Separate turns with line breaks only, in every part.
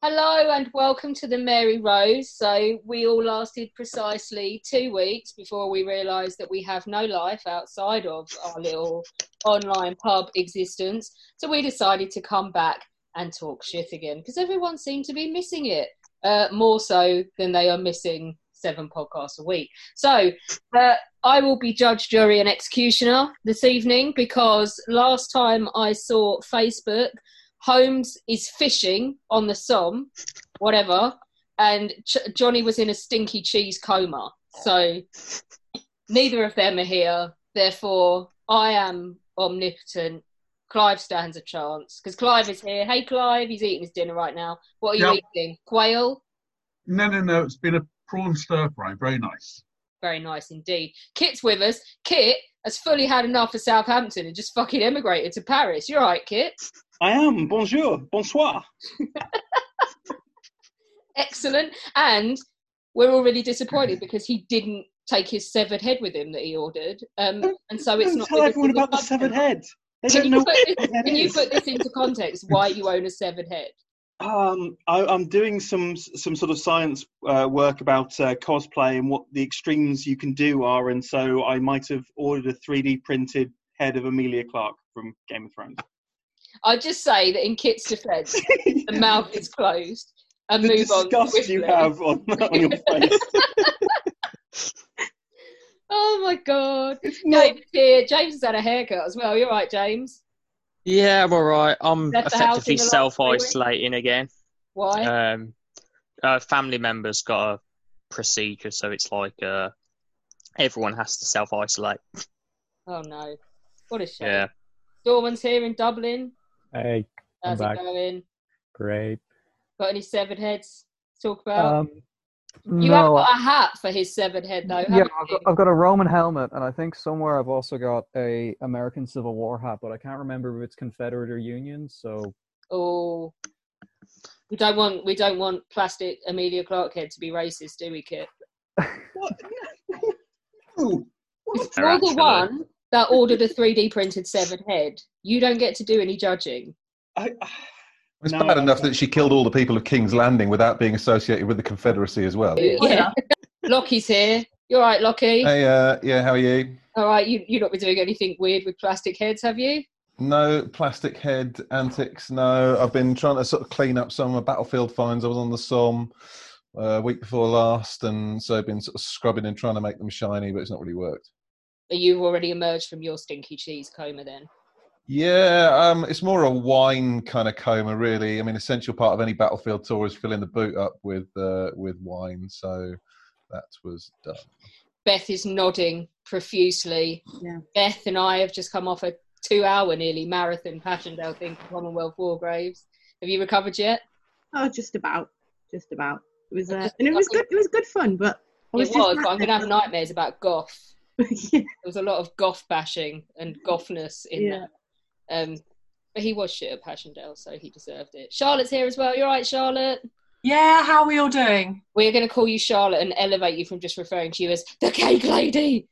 Hello and welcome to the Mary Rose. So we all lasted precisely 2 weeks before we realised that we have no life outside of our little online pub existence. So we decided to come back and talk shit again because everyone seemed to be missing it, more so than they are missing 7 podcasts a week. So I will be judge, jury and executioner this evening because last time I saw Facebook, Holmes is fishing on the Somme, whatever, and Johnny was in a stinky cheese coma. So neither of them are here. Therefore, I am omnipotent. Clive stands a chance because Clive is here. Hey, Clive, he's eating his dinner right now. What are you eating? Quail?
No. It's been a prawn stir fry. Very nice.
Very nice indeed. Kit's with us. Kit has fully had enough of Southampton and just fucking emigrated to Paris. You're right, Kit?
I am. Bonjour. Bonsoir.
Excellent. And we're already disappointed because he didn't take his severed head with him that he ordered. And so it's not...
Tell everyone about the severed head. They don't know what the head is.
Can you put this into context, why you own a severed head?
I'm doing some sort of science work about cosplay and what the extremes you can do are, and so I might have ordered a 3D printed head of Emilia Clarke from Game of Thrones.
I'd just say that in Kit's defence, the mouth is closed and
the
move on. The
disgust you have on your face.
Oh my God. James here. James has had a haircut as well. You're right, James?
Yeah, I'm all right. I'm effectively self-isolating again.
Why?
Family members got a procedure, so it's like everyone has to self-isolate.
Oh no. What a shame.
Yeah.
Dorman's here in Dublin.
Hey,
how's
I'm
it
back.
going?
Great.
Got any severed heads to talk about? You
No,
haven't got a hat for his severed head, though,
yeah,
haven't you?
I've got a Roman helmet, and I think somewhere I've also got a American Civil War hat, but I can't remember if it's Confederate or Union. So,
oh, we don't want plastic Emilia Clarke head to be racist, do we, Kit? If you're the one that ordered a 3D printed severed head, you don't get to do any judging.
It's bad enough that she killed all the people of King's Landing without being associated with the Confederacy as well.
Yeah. Lockie's here. You all right, Lockie?
Hey, yeah, how are you?
All right, you've not been doing anything weird with plastic heads, have you?
No plastic head antics, no. I've been trying to sort of clean up some of my battlefield finds. I was on the Somme week before last, and so I've been sort of scrubbing and trying to make them shiny, but it's not really worked.
You've already emerged from your stinky cheese coma then?
Yeah, it's more a wine kind of coma, really. I mean, essential part of any battlefield tour is filling the boot up with wine, so that was done. Beth
is nodding profusely.
Yeah.
Beth and I have just come off a 2-hour nearly marathon Passchendaele thing for Commonwealth War Graves. Have you recovered yet?
Oh, just about. It was and it was good. It was good fun, but
but I'm going to have nightmares about goth.
Yeah.
There was a lot of goth bashing and gothness in that. But he was shit at Passchendaele, so he deserved it. Charlotte's here as well. You're right, Charlotte?
Yeah, how are we all doing?
We're going to call you Charlotte and elevate you from just referring to you as the cake lady.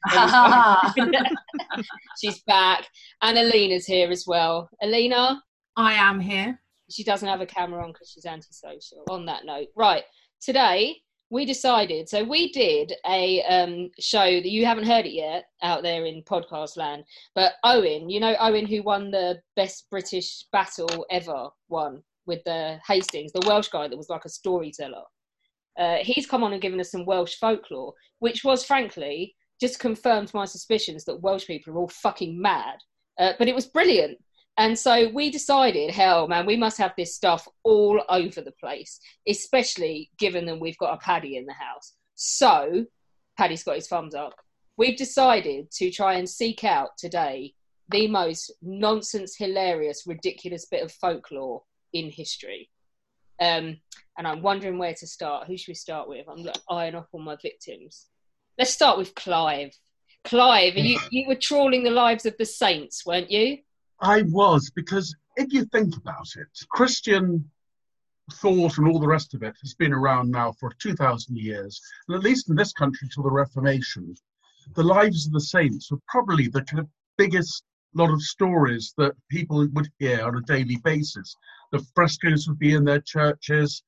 She's back. And Alina's here as well. Alina?
I am here.
She doesn't have a camera on because she's antisocial. On that note, right, today we decided, so we did a show that you haven't heard it yet out there in podcast land, but Owen, you know Owen who won the best British battle ever won with the Hastings, the Welsh guy that was like a storyteller. He's come on and given us some Welsh folklore, which was frankly just confirmed my suspicions that Welsh people are all fucking mad. But it was brilliant. And so we decided, hell, man, we must have this stuff all over the place, especially given that we've got a Paddy in the house. So, Paddy's got his thumbs up. We've decided to try and seek out today the most nonsense, hilarious, ridiculous bit of folklore in history. And I'm wondering where to start. Who should we start with? I'm eyeing up all my victims. Let's start with Clive. Clive, you were trawling the lives of the saints, weren't you?
I was, because if you think about it, Christian thought and all the rest of it has been around now for 2,000 years, and at least in this country till the Reformation, the lives of the saints were probably the kind of biggest lot of stories that people would hear on a daily basis. The frescoes would be in their churches,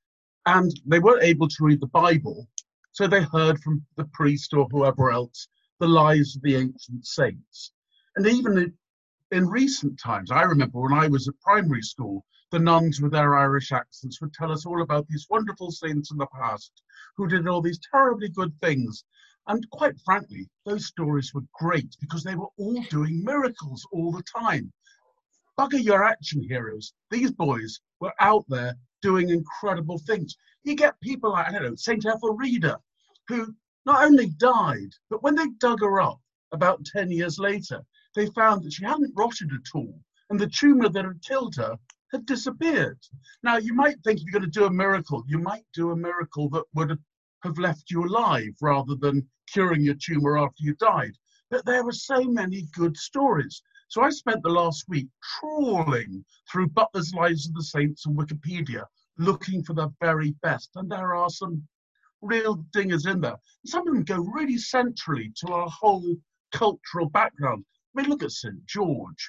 and they weren't able to read the Bible, so they heard from the priest or whoever else the lives of the ancient saints. And even in recent times, I remember when I was at primary school, the nuns with their Irish accents would tell us all about these wonderful saints in the past who did all these terribly good things. And quite frankly, those stories were great because they were all doing miracles all the time. Bugger your action heroes. These boys were out there doing incredible things. You get people like, I don't know, St. Ethelreda, who not only died, but when they dug her up about 10 years later, they found that she hadn't rotted at all, and the tumour that had killed her had disappeared. Now, you might think if you're going to do a miracle, you might do a miracle that would have left you alive rather than curing your tumour after you died. But there were so many good stories. So I spent the last week trawling through Butler's Lives of the Saints and Wikipedia, looking for the very best. And there are some real dingers in there. Some of them go really centrally to our whole cultural background. I mean, look at St. George.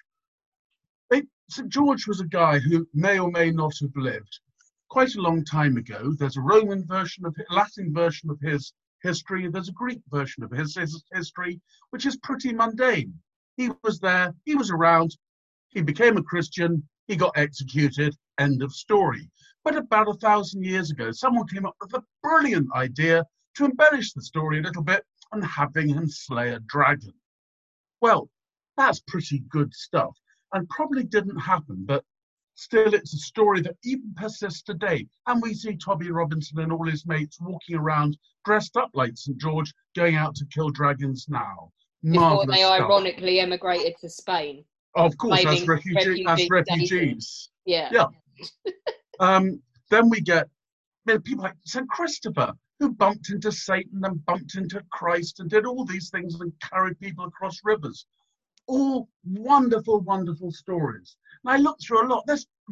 St. George was a guy who may or may not have lived quite a long time ago. There's a Roman version of Latin version of his history. There's a Greek version of his history, which is pretty mundane. He was there, he was around, he became a Christian, he got executed, end of story. But about 1,000 years ago, someone came up with a brilliant idea to embellish the story a little bit and having him slay a dragon. Well, that's pretty good stuff and probably didn't happen, but still it's a story that even persists today. And we see Tommy Robinson and all his mates walking around dressed up like St. George, going out to kill dragons now.
Before they
stuff.
ironically emigrated to Spain.
Of course, as refugees.
Yeah.
Then we get people like St. Christopher, who bumped into Satan and bumped into Christ and did all these things and carried people across rivers. All wonderful, wonderful stories. And I looked through a lot.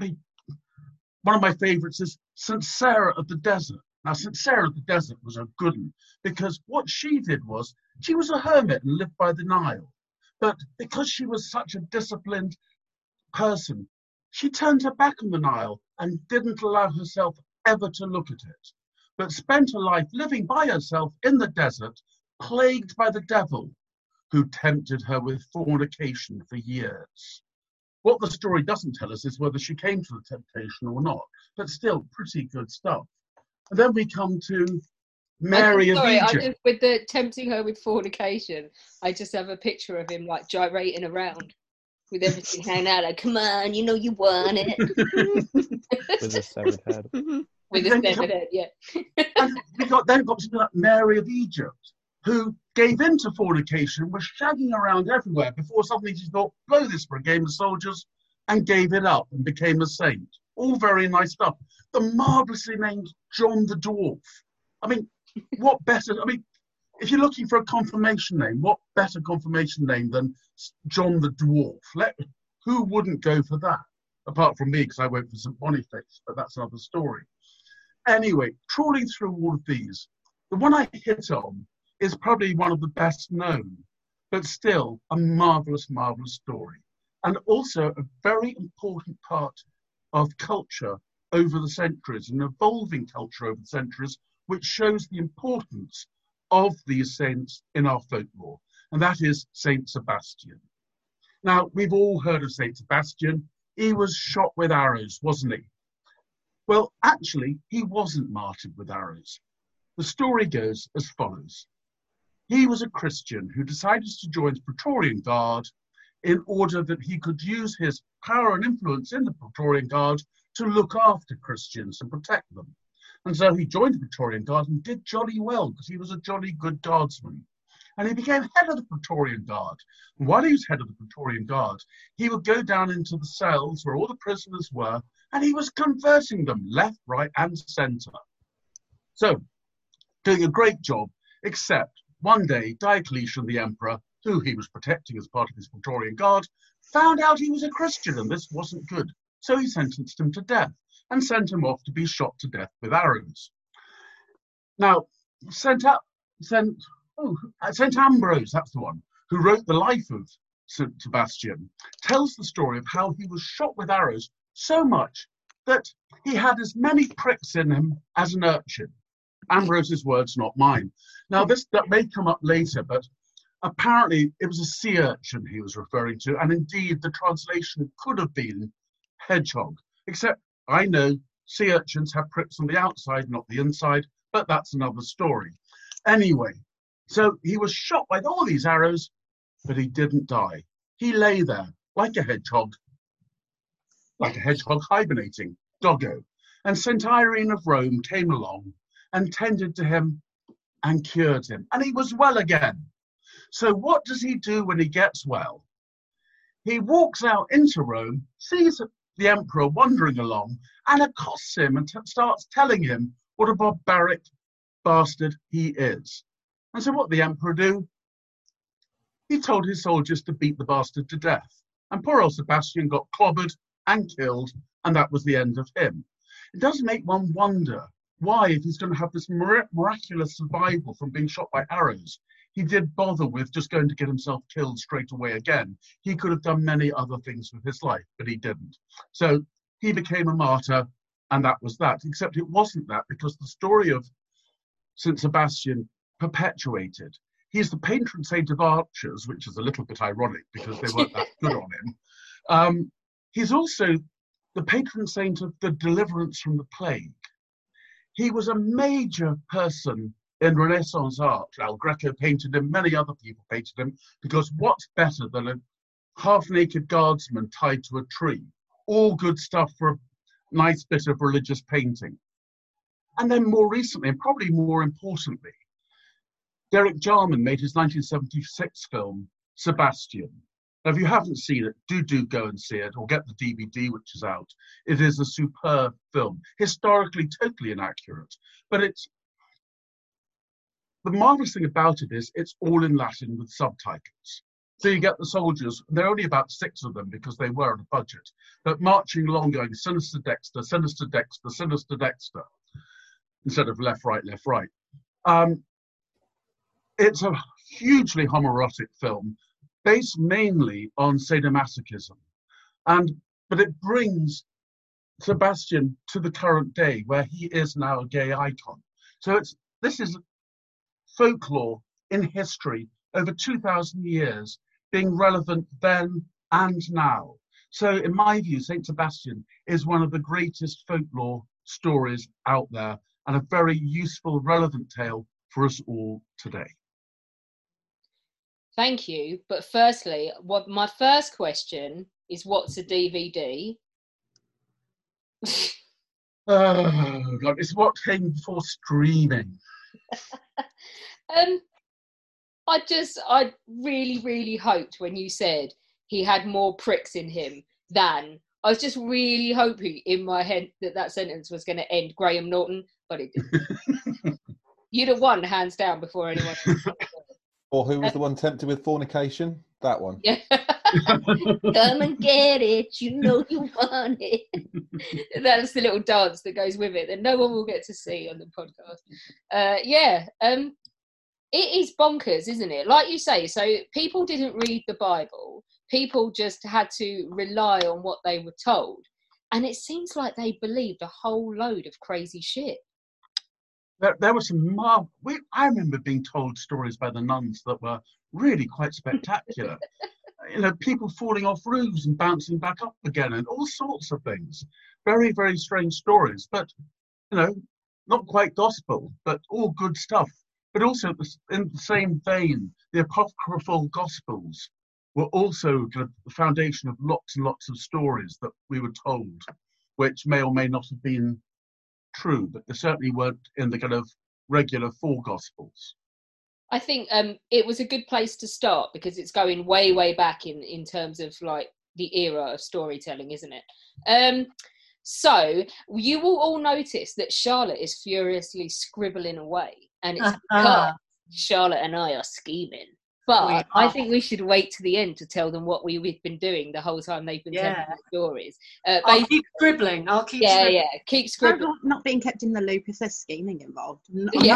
One of my favourites is St. Sarah of the Desert. Now, St. Sarah of the Desert was a good one because what she did was she was a hermit and lived by the Nile. But because she was such a disciplined person, she turned her back on the Nile and didn't allow herself ever to look at it, but spent her life living by herself in the desert, plagued by the devil, who tempted her with fornication for years. What the story doesn't tell us is whether she came to the temptation or not, but still pretty good stuff. And then we come to Mary of Egypt.
With the tempting her with fornication, I just have a picture of him like gyrating around with everything hanging out like, come on, you know you want it.
With a severed head.
With a severed head, yeah.
And we got something like Mary of Egypt, who gave in to fornication, was shagging around everywhere before suddenly she thought, blow this for a game of soldiers, and gave it up and became a saint. All very nice stuff. The marvellously named John the Dwarf. I mean, what better? I mean, if you're looking for a confirmation name, what better confirmation name than John the Dwarf? Who wouldn't go for that? Apart from me, because I went for St. Boniface, but that's another story. Anyway, trawling through all of these, the one I hit on is probably one of the best known, but still a marvellous, marvellous story. And also a very important part of culture over the centuries, an evolving culture over the centuries, which shows the importance of these saints in our folklore, and that is Saint Sebastian. Now, we've all heard of Saint Sebastian. He was shot with arrows, wasn't he? Well, actually, he wasn't martyred with arrows. The story goes as follows. He was a Christian who decided to join the Praetorian Guard in order that he could use his power and influence in the Praetorian Guard to look after Christians and protect them. And so he joined the Praetorian Guard and did jolly well because he was a jolly good guardsman. And he became head of the Praetorian Guard. And while he was head of the Praetorian Guard, he would go down into the cells where all the prisoners were, and he was converting them left, right, and centre. So, doing a great job, except one day Diocletian, the emperor, who he was protecting as part of his Praetorian Guard, found out he was a Christian and this wasn't good. So he sentenced him to death and sent him off to be shot to death with arrows. Now, St. Ambrose, that's the one, who wrote the life of St. Sebastian, tells the story of how he was shot with arrows so much that he had as many pricks in him as an urchin. Ambrose's words, not mine. Now, that may come up later, but apparently it was a sea urchin he was referring to, and indeed the translation could have been hedgehog, except I know sea urchins have pricks on the outside, not the inside, but that's another story. Anyway, so he was shot by all these arrows, but he didn't die. He lay there like a hedgehog hibernating, doggo. And St. Irene of Rome came along and tended to him and cured him. And he was well again. So what does he do when he gets well? He walks out into Rome, sees the emperor wandering along, and accosts him and starts telling him what a barbaric bastard he is. And so what did the emperor do? He told his soldiers to beat the bastard to death. And poor old Sebastian got clobbered and killed, and that was the end of him. It does make one wonder why, if he's going to have this miraculous survival from being shot by arrows, he did bother with just going to get himself killed straight away again. He could have done many other things with his life, but he didn't. So he became a martyr, and that was that. Except it wasn't that, because the story of St. Sebastian perpetuated. He's the patron saint of archers, which is a little bit ironic because they weren't that good on him. He's also the patron saint of the deliverance from the plague. He was a major person in Renaissance art. El Greco painted him, many other people painted him, because what's better than a half-naked guardsman tied to a tree? All good stuff for a nice bit of religious painting. And then more recently, and probably more importantly, Derek Jarman made his 1976 film, Sebastian. Now, if you haven't seen it, do go and see it, or get the DVD, which is out. It is a superb film, historically totally inaccurate, but it's the marvelous thing about it is it's all in Latin with subtitles. So you get the soldiers, there are only about 6 of them because they were on a budget, but marching along going sinister dexter, sinister dexter, sinister dexter, instead of left, right, left, right. It's a hugely homoerotic film based mainly on sadomasochism. But it brings Sebastian to the current day where he is now a gay icon. So this is folklore in history over 2,000 years being relevant then and now. So in my view, St. Sebastian is one of the greatest folklore stories out there and a very useful, relevant tale for us all today.
Thank you. But firstly, my first question is, what's a DVD?
Oh, God, it's what came before streaming.
I really, really hoped when you said he had more pricks in him than, I was just really hoping in my head that sentence was going to end Graham Norton, but it didn't. You'd have won hands down before anyone else.
Or who was the one tempted with fornication? That one.
Yeah. Come and get it, you know you want it. That's the little dance that goes with it that no one will get to see on the podcast. It is bonkers, isn't it? Like you say, so people didn't read the Bible. People just had to rely on what they were told. And it seems like they believed a whole load of crazy shit.
There were some I remember being told stories by the nuns that were really quite spectacular. People falling off roofs and bouncing back up again and all sorts of things. Very, very strange stories, but, not quite gospel, but all good stuff. But also in the same vein, the apocryphal gospels were also kind of the foundation of lots and lots of stories that we were told, which may or may not have been true, but they certainly weren't in the kind of regular 4 gospels.
I think it was a good place to start because it's going way, way back in terms of like the era of storytelling, isn't it? So you will all notice that Charlotte is furiously scribbling away, and it's because Charlotte and I are scheming. But I think we should wait to the end to tell them what we've been doing the whole time they've been telling the stories.
I'll keep scribbling.
Yeah, keep scribbling.
I'm not being kept in the loop if there's scheming involved.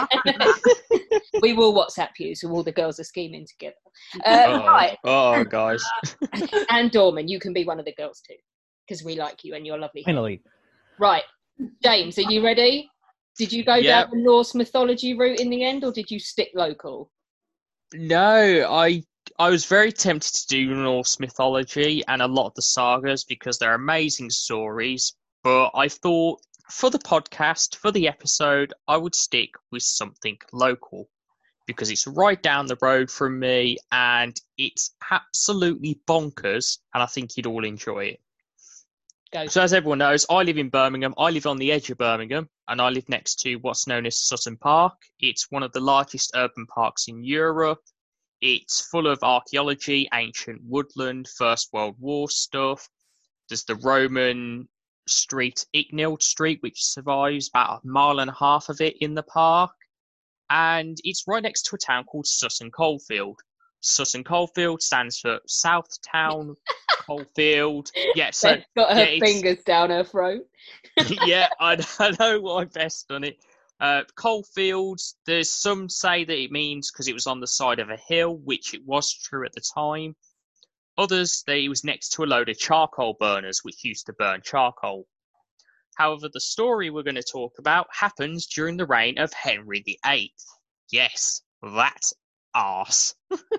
We will WhatsApp you, so all the girls are scheming together.
Right. Oh, guys.
And Dorman, you can be one of the girls too, because we like you and you're lovely.
Finally.
Right, James, are you ready? Did you go down the Norse mythology route in the end, or did you stick local?
No, I was very tempted to do Norse mythology and a lot of the sagas because they're amazing stories. But I thought for the podcast, for the episode, I would stick with something local because it's right down the road from me and it's absolutely bonkers. And I think you'd all enjoy it. So as everyone knows, I live in Birmingham. I live on the edge of Birmingham, and I live next to what's known as Sutton Park. It's one of the largest urban parks in Europe. It's full of archaeology, ancient woodland, First World War stuff. There's the Roman street, Icknield Street, which survives about 1.5 miles of it in the park. And it's right next to a town called Sutton Coldfield. Sutton Coldfield stands for South Town Coldfield. Yeah, so
Beth's got her fingers down her throat.
yeah, I know why Beth's done it. Coalfields, there's some say that it means because it was on the side of a hill, which it was true at the time. Others, that it was next to a load of charcoal burners, which used to burn charcoal. However, the story we're going to talk about happens during the reign of Henry VIII. Yes, that arse.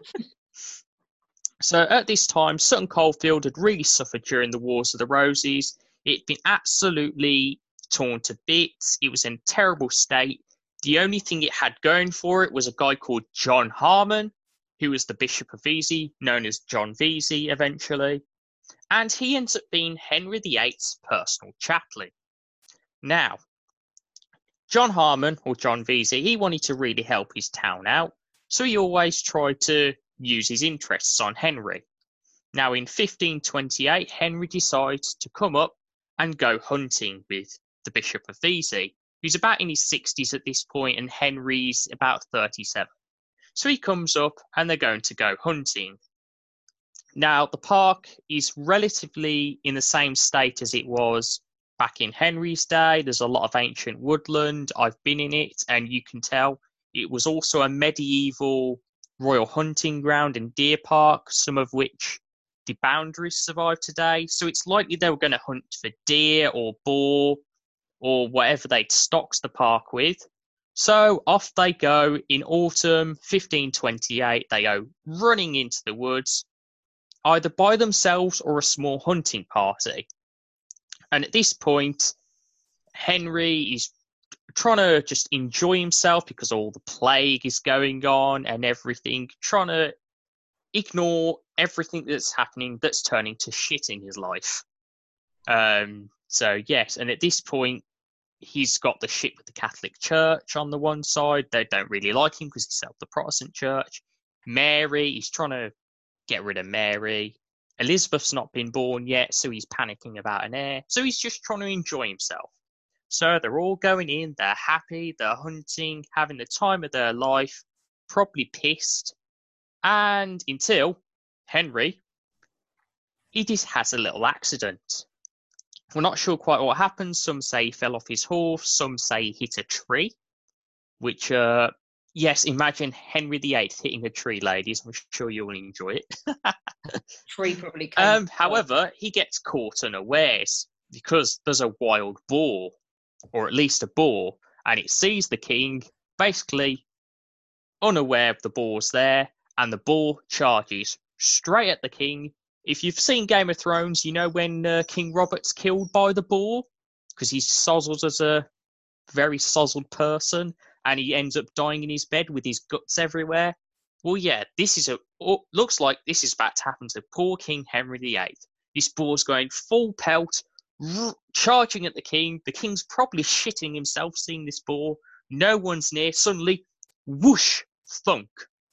So at this time, Sutton Coldfield had really suffered during the Wars of the Roses. It'd been absolutely torn to bits. It was in a terrible state. The only thing it had going for it was a guy called John Harmon, who was the Bishop of Vesey, known as John Vesey eventually. And he ends up being Henry VIII's personal chaplain. Now, John Harmon, or John Vesey, he wanted to really help his town out, so he always tried to use his interests on Henry. Now, in 1528, Henry decides to come up and go hunting with the Bishop of Vesey, who's about in his 60s at this point, and Henry's about 37. So he comes up, and they're going to go hunting. Now, the park is relatively in the same state as it was back in Henry's day. There's a lot of ancient woodland. I've been in it, and you can tell it was also a medieval royal hunting ground and deer park, some of which the boundaries survive today. So it's likely they were going to hunt for deer or boar or whatever they'd stocked the park with. So off they go in autumn 1528. They go running into the woods, either by themselves or a small hunting party. And at this point, Henry is trying to just enjoy himself because all the plague is going on and everything, trying to ignore everything that's happening that's turning to shit in his life. So, yes, and at this point, he's got the shit with the Catholic Church on the one side. They don't really like him because he's set up the Protestant Church. Mary, he's trying to get rid of Mary. Elizabeth's not been born yet, so he's panicking about an heir. So he's just trying to enjoy himself. So they're all going in, they're happy, they're hunting, having the time of their life, probably pissed. And until Henry, he just has a little accident. We're not sure quite what happened. Some say he fell off his horse, some say he hit a tree, which, yes, imagine Henry VIII hitting a tree, ladies. I'm sure you'll enjoy it.
Tree probably came.
However, he gets caught unawares because there's a wild boar, or at least a boar, and it sees the king, basically unaware of the boar's there, and the boar charges straight at the king. If you've seen Game of Thrones, you know when King Robert's killed by the boar, because he's sozzled as a very sozzled person, and he ends up dying in his bed with his guts everywhere. Well, yeah, looks like this is about to happen to poor King Henry VIII. This boar's going full pelt, charging at the king. The king's probably shitting himself seeing this boar. No one's near. Suddenly, whoosh, thunk.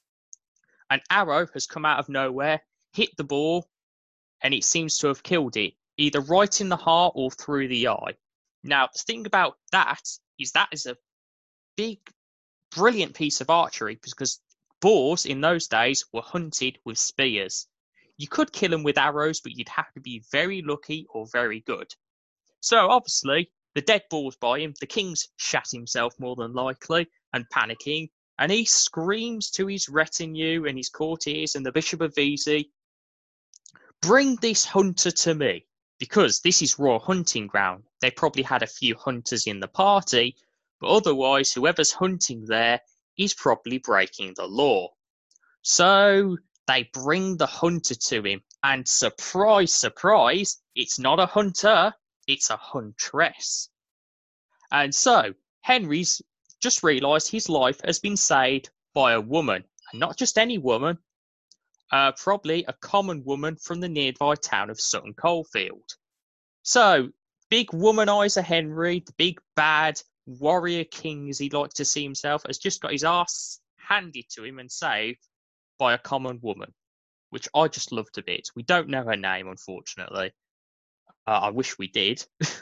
An arrow has come out of nowhere, hit the boar, and it seems to have killed it, either right in the heart or through the eye. Now, the thing about that is a big, brilliant piece of archery, because boars in those days were hunted with spears. You could kill them with arrows, but you'd have to be very lucky or very good. So obviously, the dead boar's by him. The king's shat himself more than likely and panicking. And he screams to his retinue and his courtiers and the Bishop of Vesey, "Bring this hunter to me." because this is royal hunting ground. They probably had a few hunters in the party, but otherwise, whoever's hunting there is probably breaking the law. So they bring the hunter to him, and surprise, surprise, it's not a hunter, it's a huntress. And so Henry's just realised his life has been saved by a woman, and not just any woman, probably a common woman from the nearby town of Sutton Coldfield. So, big womanizer Henry, the big bad warrior king as he likes to see himself, has just got his ass handed to him and saved by a common woman, which I just loved a bit. We don't know her name, unfortunately. I wish we did.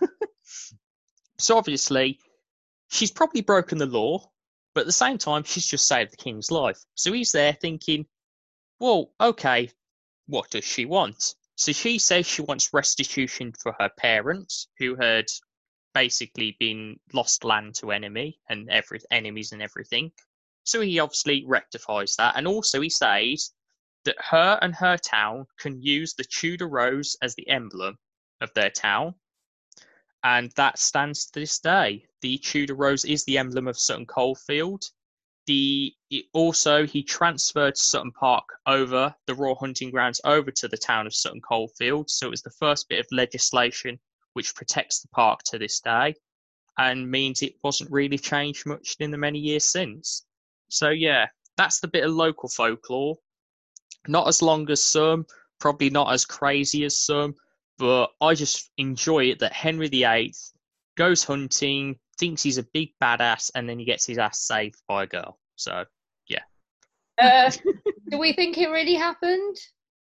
So obviously, she's probably broken the law, but at the same time, she's just saved the king's life. So he's there thinking, well, okay, what does she want? So she says she wants restitution for her parents, who had basically been lost land to enemies and everything. So he obviously rectifies that. And also he says that her and her town can use the Tudor rose as the emblem of their town. And that stands to this day. The Tudor rose is the emblem of Sutton Coldfield. He transferred Sutton Park over, the Royal Hunting Grounds, over to the town of Sutton Coldfield. So it was the first bit of legislation which protects the park to this day and means it wasn't really changed much in the many years since. So yeah, that's the bit of local folklore. Not as long as some, probably not as crazy as some, but I just enjoy it that Henry VIII goes hunting, thinks he's a big badass, and then he gets his ass saved by a girl. So, yeah.
Do we think it really happened?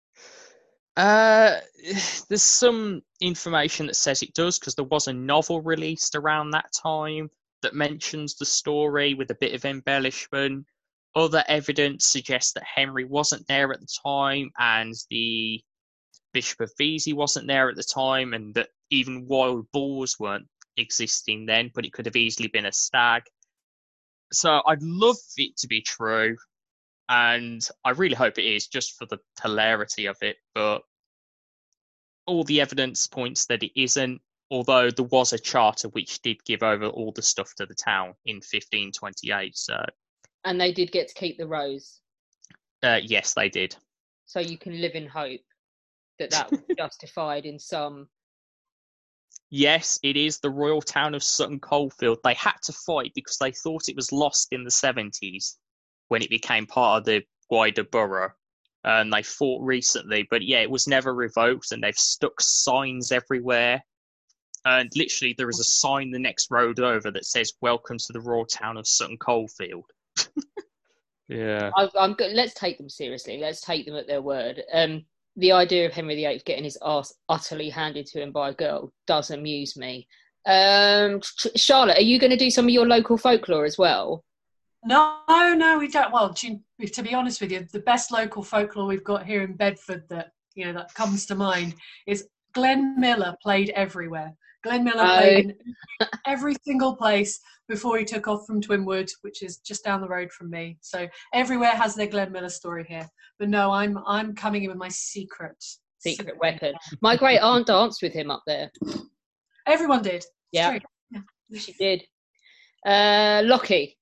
There's some information that says it does, because there was a novel released around that time that mentions the story with a bit of embellishment. Other evidence suggests that Henry wasn't there at the time, and the Bishop of Vesey wasn't there at the time, and that even wild boars weren't existing then, but it could have easily been a stag. So I'd love it to be true, and I really hope it is, just for the hilarity of it, but all the evidence points that it isn't, although there was a charter which did give over all the stuff to the town in 1528. So,
and they did get to keep the rose.
Yes, they did.
So you can live in hope that was justified in some.
Yes, it is the royal town of Sutton Coldfield. They had to fight because they thought it was lost in the 70s when it became part of the wider borough. And they fought recently, but yeah, it was never revoked, and they've stuck signs everywhere. And literally, there is a sign the next road over that says, "Welcome to the royal town of Sutton Coldfield." Yeah.
I'm good. Let's take them seriously. Let's take them at their word. The idea of Henry VIII getting his arse utterly handed to him by a girl does amuse me. Charlotte, are you going to do some of your local folklore as well?
No, we don't. Well, to be honest with you, the best local folklore we've got here in Bedford that comes to mind is Glenn Miller played everywhere. Glenn Miller played in every single place before he took off from Twinwood, which is just down the road from me. So everywhere has their Glenn Miller story here. But no, I'm coming in with my secret
weapon. My great aunt danced with him up there.
Everyone did.
Yeah, she did. Lockie,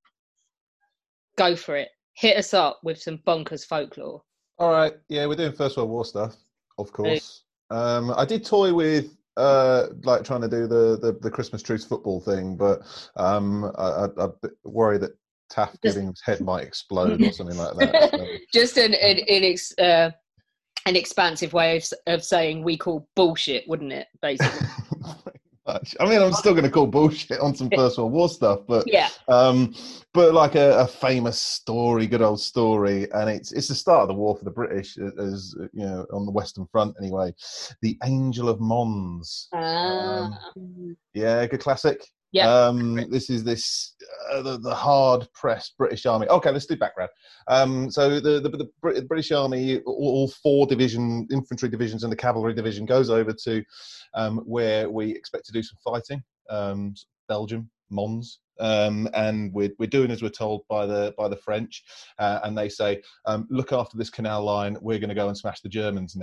go for it. Hit us up with some bonkers folklore.
All right. Yeah, we're doing First World War stuff, of course. I did toy with like trying to do the Christmas truce football thing, but I worry that Taft Giddings' head might explode or something like that. So.
Just an expansive way of saying we call bullshit, wouldn't it? Basically.
I mean, I'm still going to call bullshit on some First World War stuff, but
yeah.
But like a famous story, good old story, and it's the start of the war for the British, as you know, on the Western Front anyway. The Angel of Mons. Yeah, good classic.
Yeah.
This is the hard pressed British Army. Okay, let's do background. So the British Army, all four infantry divisions and the cavalry division goes over to where we expect to do some fighting. Belgium, Mons. And we're doing as we're told by the French, and they say, look after this canal line. We're going to go and smash the Germans now.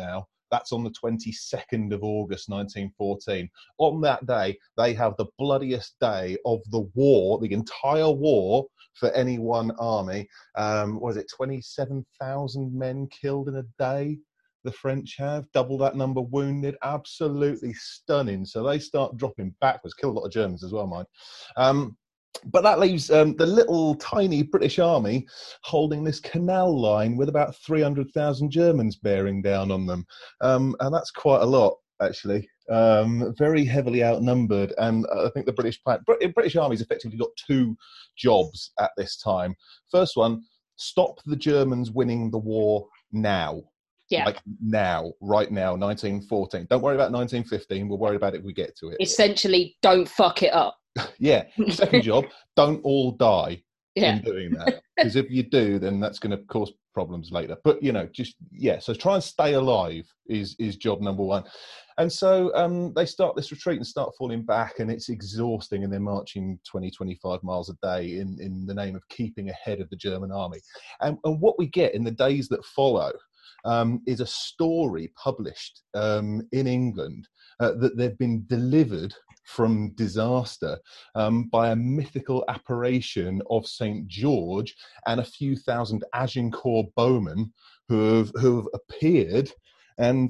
That's on the 22nd of August 1914. On that day, they have the bloodiest day of the war, the entire war, for any one army. Was it 27,000 men killed in a day? The French have double that number wounded. Absolutely stunning. So they start dropping backwards, kill a lot of Germans as well, mind. But that leaves the little tiny British army holding this canal line with about 300,000 Germans bearing down on them. And that's quite a lot, actually. Very heavily outnumbered. And I think the British Army's effectively got two jobs at this time. First one, stop the Germans winning the war now.
Yeah.
Like now, right now, 1914. Don't worry about 1915. We'll worry about it if we get to it.
Essentially, don't fuck it up.
Yeah. Second job, don't all die
Yeah.
in doing that. Because if you do, then that's going to cause problems later. But, so try and stay alive is job number one. And so they start this retreat and start falling back, and it's exhausting, and they're marching 20, 25 miles a day in the name of keeping ahead of the German army. And what we get in the days that follow is a story published in England that they've been delivered from disaster by a mythical apparition of St. George and a few thousand Agincourt bowmen who have appeared and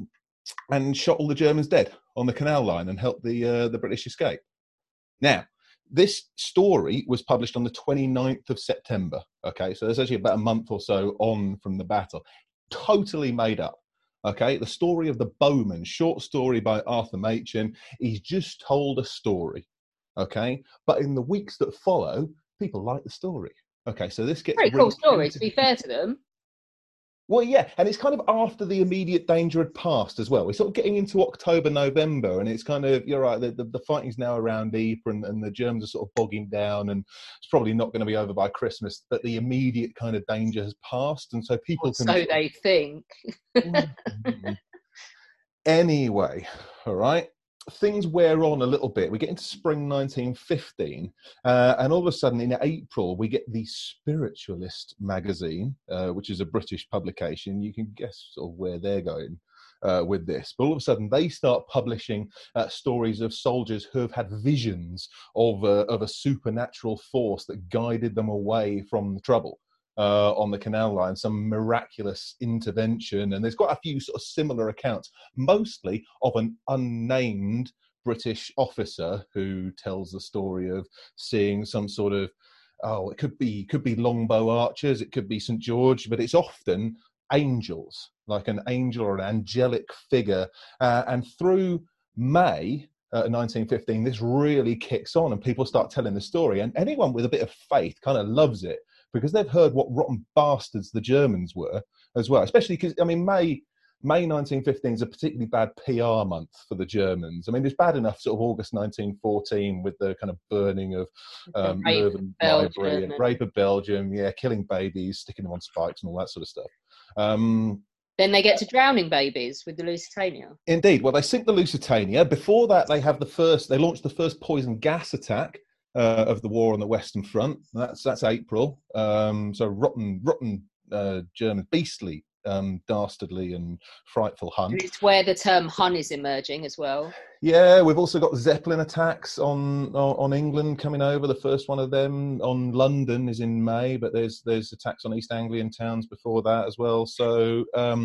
shot all the Germans dead on the canal line and helped the British escape. Now, this story was published on the 29th of September. Okay, so there's actually about a month or so on from the battle. Totally made up. Okay, the story of the bowmen, short story by Arthur Machen. He's just told a story. Okay, but in the weeks that follow, people like the story. Okay, so this gets
Very cool story, to be fair to them.
Well, yeah, and it's kind of after the immediate danger had passed as well. We're sort of getting into October, November, and it's kind of, you're right, the fighting's now around Ypres, and the Germans are sort of bogging down, and it's probably not going to be over by Christmas, but the immediate kind of danger has passed, and so people can...
So they think.
Anyway, all right, things wear on a little bit. We get into spring 1915, and all of a sudden in April, we get the Spiritualist magazine, which is a British publication. You can guess sort of where they're going with this. But all of a sudden, they start publishing stories of soldiers who have had visions of a supernatural force that guided them away from the trouble. On the canal line, some miraculous intervention, and there's quite a few sort of similar accounts, mostly of an unnamed British officer who tells the story of seeing some sort of, it could be longbow archers, it could be St. George, but it's often angels, like an angel or an angelic figure. And through May 1915, this really kicks on, and people start telling the story, and anyone with a bit of faith kind of loves it, because they've heard what rotten bastards the Germans were as well, especially because, I mean, May 1915 is a particularly bad PR month for the Germans. I mean, it's bad enough sort of August 1914 with the kind of burning of Leuven Library and rape of Belgium, killing babies, sticking them on spikes and all that sort of stuff.
Then they get to drowning babies with the Lusitania.
Indeed. Well, they sink the Lusitania. Before that, they launched the first poison gas attack of the war on the Western Front. That's April. So rotten German, beastly, dastardly and frightful Hun.
And it's where the term Hun is emerging as well.
Yeah, we've also got Zeppelin attacks on England coming over. The first one of them on London is in May, but there's attacks on East Anglian towns before that as well. So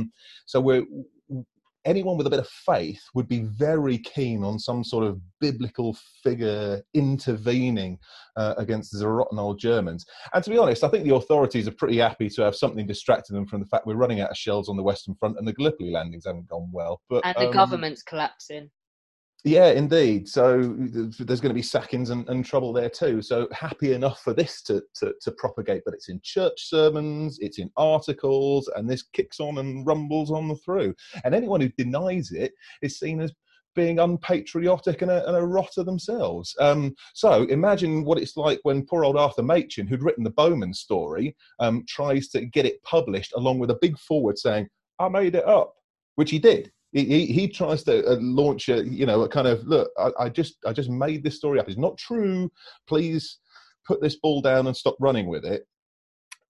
anyone with a bit of faith would be very keen on some sort of biblical figure intervening against the rotten old Germans. And to be honest, I think the authorities are pretty happy to have something distracting them from the fact we're running out of shells on the Western Front and the Gallipoli landings haven't gone well. But,
and the government's collapsing.
Yeah, indeed. So there's going to be sackings and trouble there too. So happy enough for this to propagate, but it's in church sermons, it's in articles, and this kicks on and rumbles on through. And anyone who denies it is seen as being unpatriotic and a rotter themselves. So imagine what it's like when poor old Arthur Machen, who'd written the Bowman story, tries to get it published along with a big forward saying, "I made it up," which he did. He tries to launch a kind of, look, I just made this story up. It's not true. Please put this ball down and stop running with it.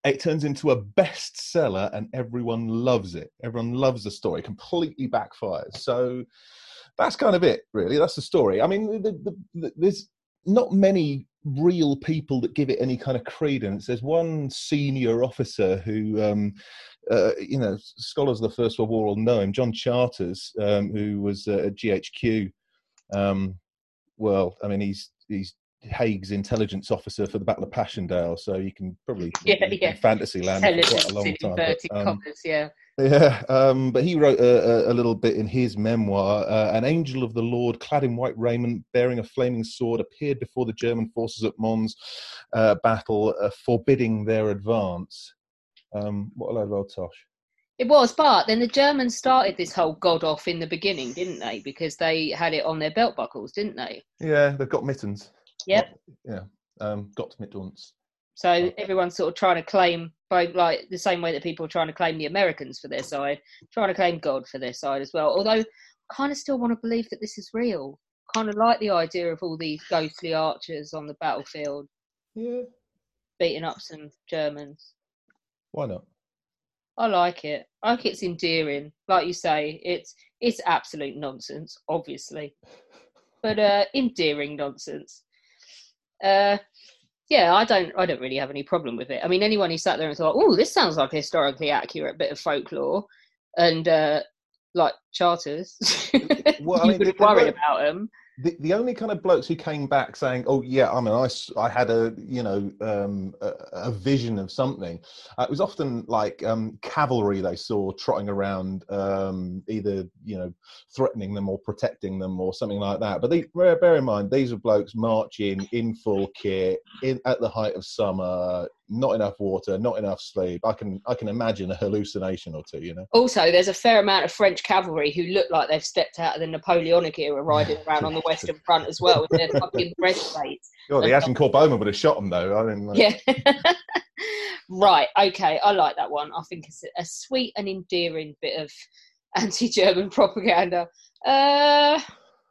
It turns into a bestseller, and everyone loves it. Everyone loves the story. It completely backfires. So that's kind of it, really. That's the story. I mean, there's not many real people that give it any kind of credence. There's one senior officer who, scholars of the First World War will know him, John Charters, who was at GHQ. Well, I mean, he's Haig's intelligence officer for the Battle of Passchendaele, so you can probably in fantasy land for quite a long time. But he wrote a little bit in his memoir. An angel of the Lord, clad in white raiment, bearing a flaming sword, appeared before the German forces at Mons battle, forbidding their advance. What a load of old tosh.
It was, but then the Germans started this whole God off in the beginning, didn't they? Because they had it on their belt buckles, didn't they?
Yeah, they've got mittens.
Yep.
Got mittens.
So everyone's sort of trying to claim, both, like the same way that people are trying to claim the Americans for their side, trying to claim God for their side as well. Although I kind of still want to believe that this is real. Kind of like the idea of all these ghostly archers on the battlefield.
Yeah.
Beating up some Germans.
Why not?
I like it. I think it's endearing. Like you say, it's absolute nonsense, obviously. But endearing nonsense. Yeah, I don't really have any problem with it. I mean, anyone who sat there and thought, "Oh, this sounds like a historically accurate bit of folklore," and like Charters,
well,
you would have worried about them.
The only kind of blokes who came back saying, "Oh yeah, I mean, I had a a vision of something." It was often like cavalry they saw trotting around, either threatening them or protecting them or something like that. But bear in mind, these are blokes marching in full kit, at the height of summer, not enough water, not enough sleep. I can imagine a hallucination or two.
Also, there's a fair amount of French cavalry who look like they've stepped out of the Napoleonic era, riding around on the Western Front as well with their fucking breastplates.
God, the Agincourt Bowman would have shot them though. I mean,
yeah. Right. Okay. I like that one. I think it's a sweet and endearing bit of anti-German propaganda. Beth,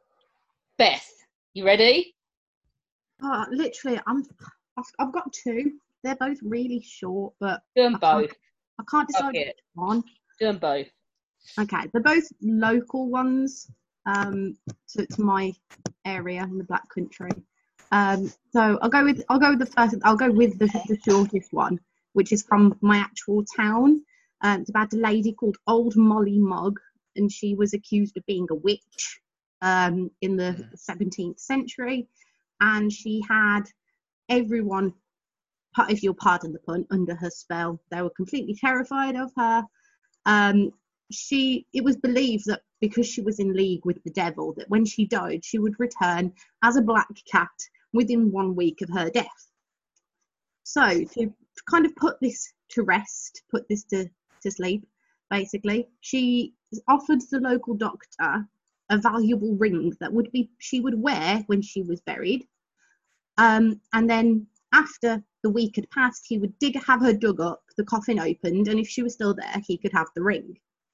you ready?
Literally, I've got two. They're both really short, but
do them both.
I can't decide which one.
Do them both.
Okay, they're both local ones to my area in the Black Country. So I'll go with the first. I'll go with the shortest one, which is from my actual town. It's about a lady called Old Molly Mogg, and she was accused of being a witch in the 17th century, and she had everyone, if you'll pardon the pun, under her spell. They were completely terrified of her. It was believed that because she was in league with the devil, that when she died, she would return as a black cat within 1 week of her death. So to kind of put this to rest, put this to sleep, basically, she offered the local doctor a valuable ring that she would wear when she was buried. And then after the week had passed, he would have her dug up, the coffin opened, and if she was still there, he could have the ring.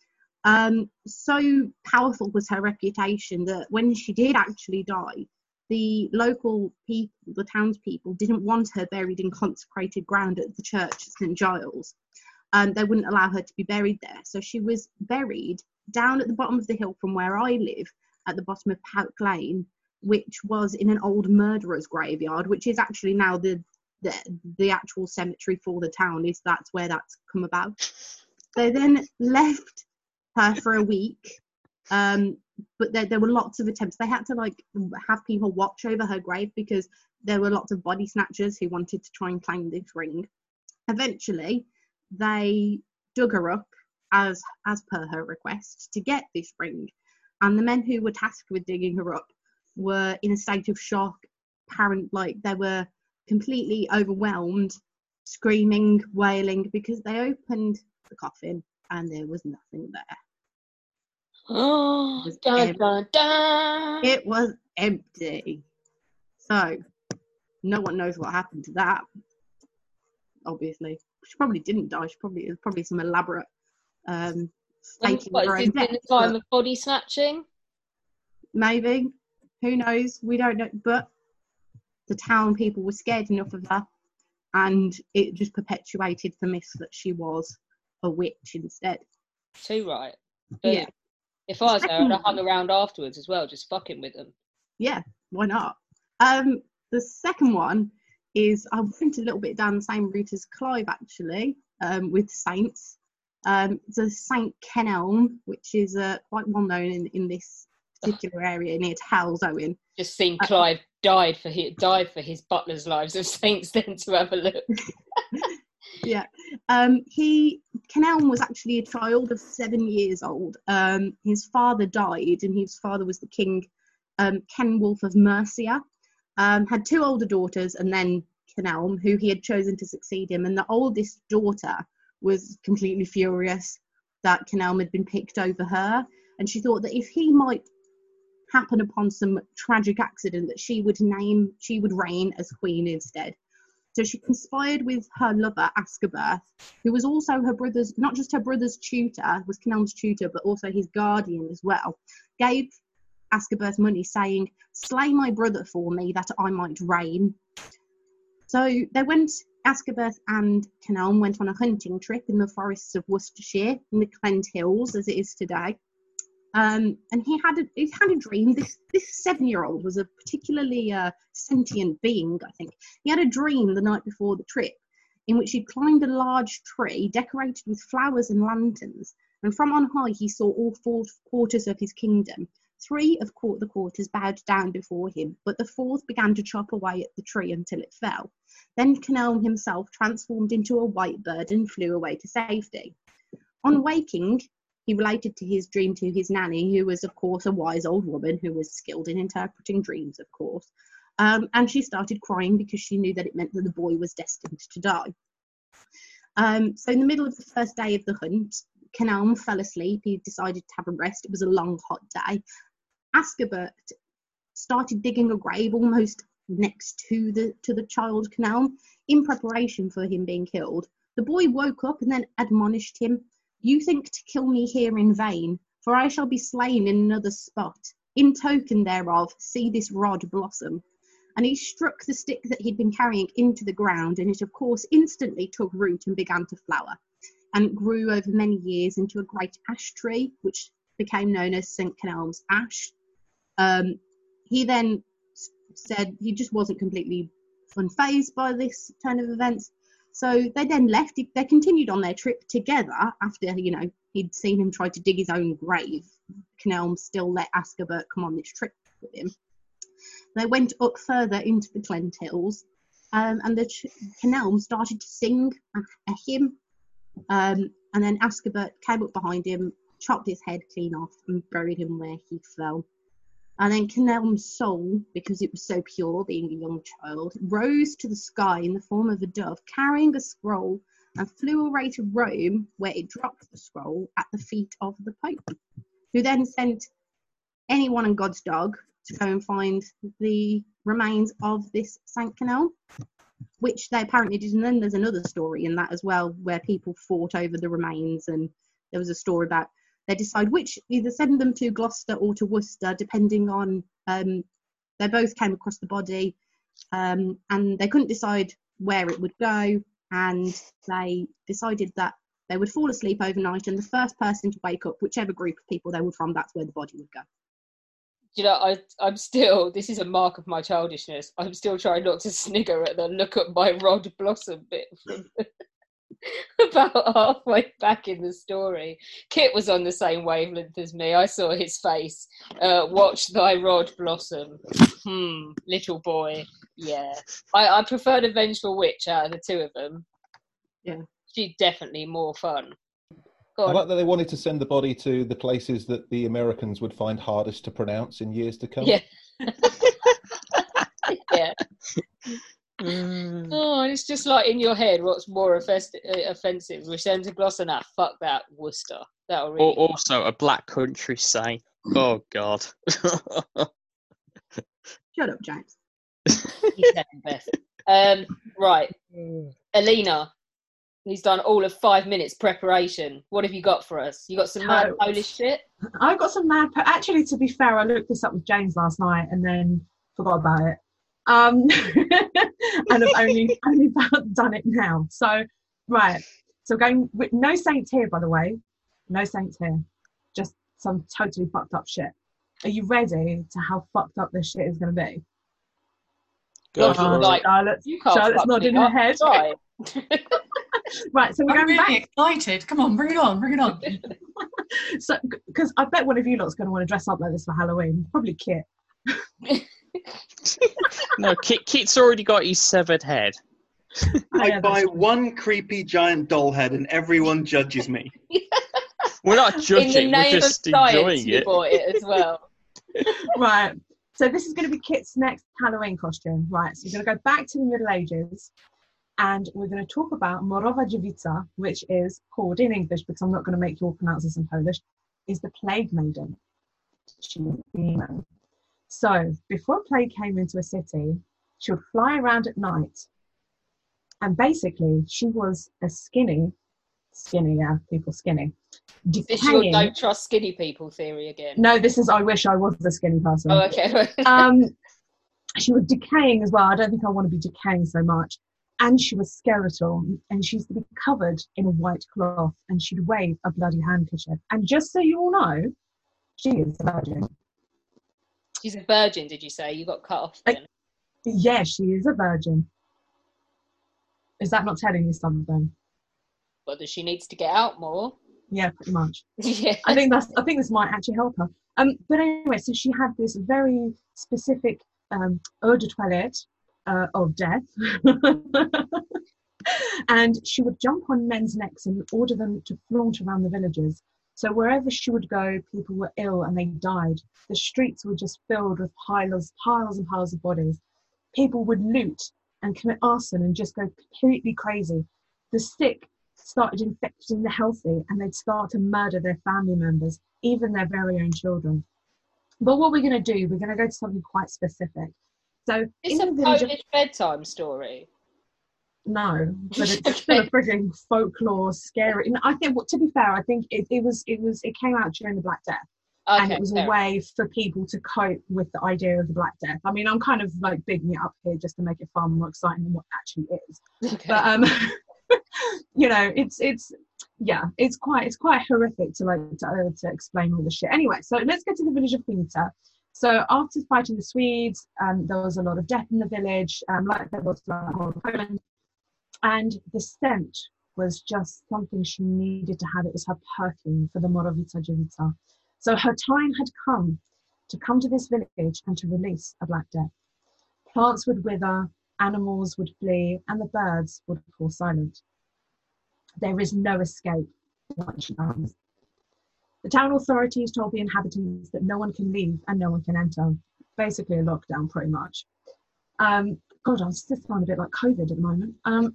So powerful was her reputation that when she did actually die, the local people, the townspeople, didn't want her buried in consecrated ground at the church at St Giles. They wouldn't allow her to be buried there. So she was buried down at the bottom of the hill from where I live, at the bottom of Pout Lane, which was in an old murderer's graveyard, which is actually now the actual cemetery for the town. That's where that's come about. They then left her for a week, but there were lots of attempts. They had to have people watch over her grave because there were lots of body snatchers who wanted to try and claim this ring. Eventually, they dug her up as per her request to get this ring, and the men who were tasked with digging her up were in a state of shock, they were completely overwhelmed, screaming, wailing, because they opened the coffin and there was nothing there.
Oh, dun, dun, dun.
It was empty. So no one knows what happened to that. Obviously, she probably didn't die. It was probably some elaborate faking of her own death.
In the time of body snatching?
Maybe. Who knows? We don't know. But the town people were scared enough of her, and it just perpetuated the myth that she was a witch instead.
Too right. But
Yeah.
if I was her, I'd have hung around afterwards as well, just fucking with them.
Yeah, why not? The second one is, I went a little bit down the same route as Clive, actually, with saints. It's a Saint Kenelm, which is quite well known in this particular area near to Halesowen.
Just seen Clive died for his butlers' lives of saints then to have a look.
Yeah. Kenelm was actually a child of 7 years old. His father died, and his father was the king, Kenwulf of Mercia. Had 2 older daughters, and then Kenelm, who he had chosen to succeed him. And the oldest daughter was completely furious that Kenelm had been picked over her, and she thought that if he might happen upon some tragic accident, that she would reign as queen instead. So she conspired with her lover Ascaberth, who was also not just her brother's tutor, was Kenelm's tutor, but also his guardian as well. Gave Ascaberth money, saying, "Slay my brother for me, that I might reign." So Ascaberth and Kenelm went on a hunting trip in the forests of Worcestershire, in the Clent Hills, as it is today. And he had a dream. This 7-year-old was a particularly sentient being, I think. He had a dream the night before the trip in which he'd climbed a large tree decorated with flowers and lanterns, and from on high he saw all 4 quarters of his kingdom. 3 of the quarters bowed down before him, but the 4th began to chop away at the tree until it fell. Then Kenelm himself transformed into a white bird and flew away to safety. On waking, he related to his dream to his nanny, who was, of course, a wise old woman who was skilled in interpreting dreams, of course. And she started crying because she knew that it meant that the boy was destined to die. So in the middle of the first day of the hunt, Kenelm fell asleep. He decided to have a rest. It was a long, hot day. Ascaberth started digging a grave almost next to the child Kenelm in preparation for him being killed. The boy woke up and then admonished him, "You think to kill me here in vain, for I shall be slain in another spot. In token thereof, see this rod blossom." And he struck the stick that he'd been carrying into the ground, and it, of course, instantly took root and began to flower. And it grew over many years into a great ash tree, which became known as St. Kenelm's Ash. He then said he just wasn't completely unfazed by this turn of events. So they then left. They continued on their trip together after, he'd seen him try to dig his own grave. Kenelm still let Ascaberth come on this trip with him. They went up further into the Clent Hills, and the Kenelm started to sing a hymn. And then Ascaberth came up behind him, chopped his head clean off, and buried him where he fell. And then Kenelm's soul, because it was so pure, being a young child, rose to the sky in the form of a dove, carrying a scroll, and flew away to Rome, where it dropped the scroll at the feet of the Pope, who then sent anyone and God's dog to go and find the remains of this Saint Kenelm, which they apparently did. And then there's another story in that as well, where people fought over the remains, and there was a story about they decide which, either send them to Gloucester or to Worcester, depending on, they both came across the body, and they couldn't decide where it would go, and they decided that they would fall asleep overnight, and the first person to wake up, whichever group of people they were from, that's where the body would go.
I'm still, this is a mark of my childishness, I'm still trying not to snigger at the look at my rod blossom bit from about halfway back in the story. Kit was on the same wavelength as me. I saw his face. Watch thy rod blossom. Little boy. Yeah. I prefer the Vengeful Witch out of the 2 of them.
Yeah.
She's definitely more fun.
I like that they wanted to send the body to the places that the Americans would find hardest to pronounce in years to come.
Yeah. Yeah. Oh, it's just like in your head, what's more offensive? We send to Gloucester, nah, fuck that, Worcester. That'll really.
Also, a black country saying, "Oh God."
Shut up, James.
You said it best. Right, Alina, who's done all of 5 minutes preparation. What have you got for us? You got some mad Polish shit?
I've got some mad. Actually, to be fair, I looked this up with James last night and then forgot about it. And I've only about done it now. So, right. So going with no saints here, by the way. No saints here. Just some totally fucked up shit. Are you ready to how fucked up this shit is going to be?
Go for it.
Like,
Charlotte's nodding her head.
Right.
Right, so we're
I'm
going
really
back.
excited. Come on, bring it on, bring it on.
So, because I bet one of you lot's going to want to dress up like this for Halloween. Probably Kit.
No, Kit's already got his severed head.
I buy one creepy giant doll head and everyone judges me.
We're not
In the
judging, we're
name of
just
science,
enjoying
you
it.
bought it as well.
Right. So this is going to be Kit's next Halloween costume. Right. So we're going to go back to the Middle Ages, and we're going to talk about Morowa Dziewica, which is called in English, because I'm not going to make you all pronounce this in Polish, is the Plague Maiden. She's female. So before plague came into a city, she would fly around at night, and basically she was a skinny, yeah, people skinny.
This is your
decaying-
don't trust skinny people theory again.
No, this is I wish I was a skinny person.
Oh, okay.
She was decaying as well. I don't think I want to be decaying so much. And she was skeletal, and she used to be covered in a white cloth, and she'd wave a bloody handkerchief. And just so you all know, she is a virgin.
She's a virgin, did you say? You got cut off then.
Yeah, she is a virgin. Is that not telling you something?
But that she needs to get out more.
Yeah, pretty much.
Yeah.
I think this might actually help her. But anyway, so she had this very specific eau de toilette of death. And she would jump on men's necks and order them to flaunt around the villages. So wherever she would go, people were ill and they died. The streets were just filled with piles and piles of bodies. People would loot and commit arson and just go completely crazy. The sick started infecting the healthy, and they'd start to murder their family members, even their very own children. But what we're going to do, we're going to go to something quite specific. So
It's a Polish bedtime story.
No, but it's still a freaking folklore, scary. And I think, well, to be fair, I think it came out during the Black Death, and it was a way for people to cope with the idea of the Black Death. I mean, I'm kind of like bigging it up here just to make it far more exciting than what it actually is.
Okay.
But you know, it's quite horrific to explain all the shit. Anyway, so let's go to the village of Winter. So after fighting the Swedes, there was a lot of death in the village, like there was like all of Poland. And the scent was just something she needed to have. It was her perfume for the Morowa Dziewica. So her time had come to this village and to release a Black Death. Plants would wither, animals would flee, and the birds would fall silent. There is no escape once she comes. The town authorities told the inhabitants that no one can leave and no one can enter. Basically a lockdown, pretty much. God, I just sound a bit like COVID at the moment.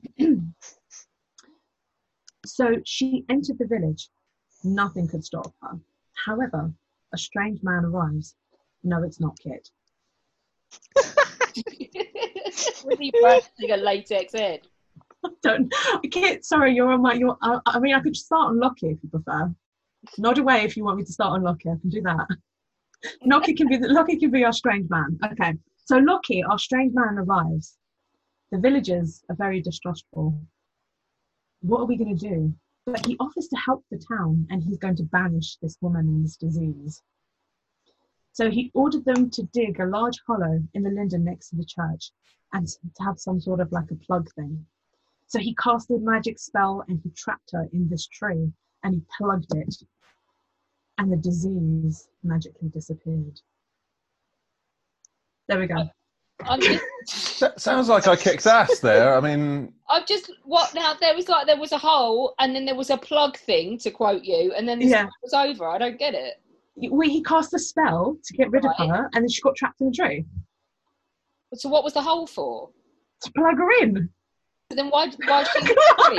So she entered the village. Nothing could stop her. However, a strange man arrives. No, it's not Kit.
Was he practicing a latex head?
Kit, sorry, you're on my. I mean, I could start on Lockie if you prefer. Nod away if you want me to start on Lockie. I can do that. Lockie can be our strange man. Okay. So Lockie, our strange man, arrives. The villagers are very distrustful. What are we going to do? But he offers to help the town, and he's going to banish this woman and this disease. So he ordered them to dig a large hollow in the linden next to the church, and to have some sort of like a plug thing. So he cast a magic spell, and he trapped her in this tree, and he plugged it, and the disease magically disappeared. There we go.
That sounds like I kicked ass there. I mean,
what now? There was a hole, and then there was a plug thing, to quote you, and then this was over. I don't get it.
He cast a spell to get rid of her, and then she got trapped in the tree.
So what was the hole for?
To plug her in.
But then why is she in the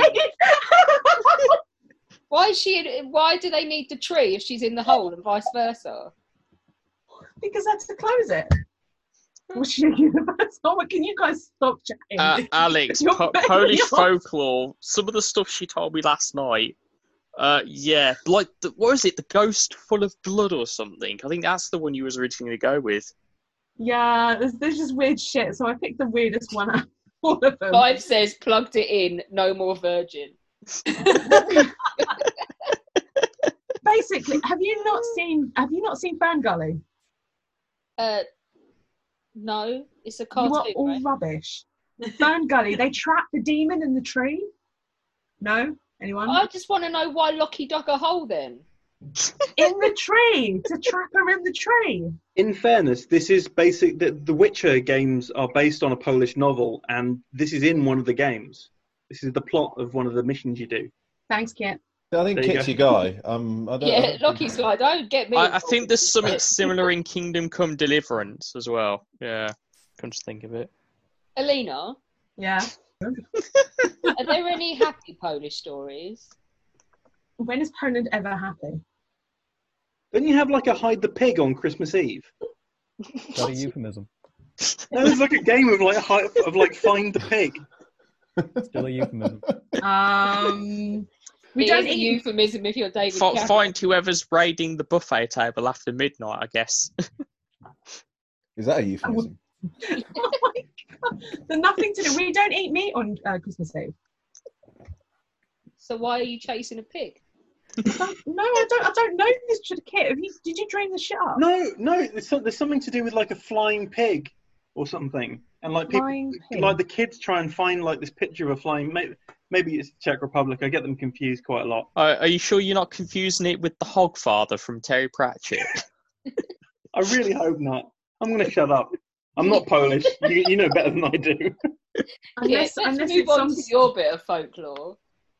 tree? Why do they need the tree if she's in the hole and vice versa?
Because that's to close it. Can you guys stop chatting?
Alex, Polish folklore, some of the stuff she told me last night, like, what is it, the ghost full of blood or something? I think that's the one you was originally going to go with.
Yeah, there's just weird shit. So I picked the weirdest one out of all of them.
5 says, plugged it in, no more virgin.
Basically, have you not seen Ferngully?
No, it's a
You
cartoon,
are all
right?
rubbish. Ferngully, they trap the demon in the tree. No? Anyone?
I just want to know why Lockie dug a hole then.
In the tree to trap her in the tree.
In fairness, this is basic. The Witcher games are based on a Polish novel, and this is in one of the games. This is the plot of one of the missions you do.
Thanks, Kit.
I think
There you
Kit's
go.
your guy. I don't,
Yeah, Lockie's like, don't get me.
I think there's something similar in Kingdom Come Deliverance as well. Yeah, can just think of it.
Alina,
Yeah.
are there any happy Polish stories?
When is Poland ever happy?
Don't you have like a hide the pig on Christmas Eve?
Is that a euphemism?
No, there's like a game of like find the pig.
Still a euphemism.
We
It
don't
is a
eat.
euphemism if you're David Cameron.
Find whoever's raiding the buffet table after midnight, I guess.
Is that a euphemism?
Oh my God. There's nothing to do. We don't eat meat on Christmas Eve.
So why are you chasing a pig?
I don't know this Kit. Did you dream this shit up?
No, there's something to do with like a flying pig or something, and like people,
Flying pig.
like the kids try and find like this picture of a flying. Maybe it's Czech Republic. I get them confused quite a lot.
Are you sure you're not confusing it with the Hogfather from Terry Pratchett?
I really hope not. I'm going to shut up. I'm not Polish. You know better than I do.
Let's
Unless
move
it's
on
some.
to your bit of folklore.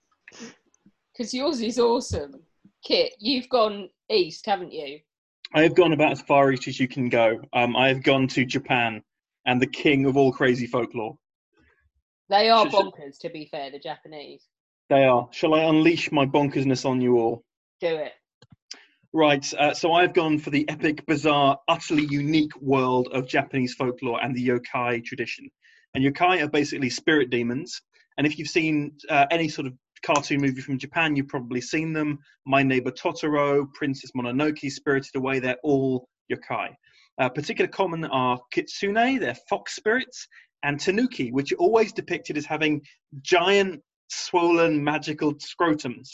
Because yours is awesome. Kit, you've gone east, haven't you?
I have gone about as far east as you can go. I have gone to Japan, and the king of all crazy folklore.
They are bonkers, to be fair, the Japanese.
They are. Shall I unleash my bonkersness on you all?
Do it.
Right, so I've gone for the epic, bizarre, utterly unique world of Japanese folklore and the yokai tradition. And yokai are basically spirit demons. And if you've seen any sort of cartoon movie from Japan, you've probably seen them. My Neighbor Totoro, Princess Mononoke, Spirited Away, they're all yokai. Particular common are kitsune, they're fox spirits, and tanuki, which are always depicted as having giant, swollen, magical scrotums.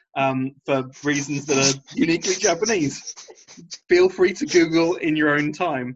For reasons that are uniquely Japanese. Feel free to Google in your own time.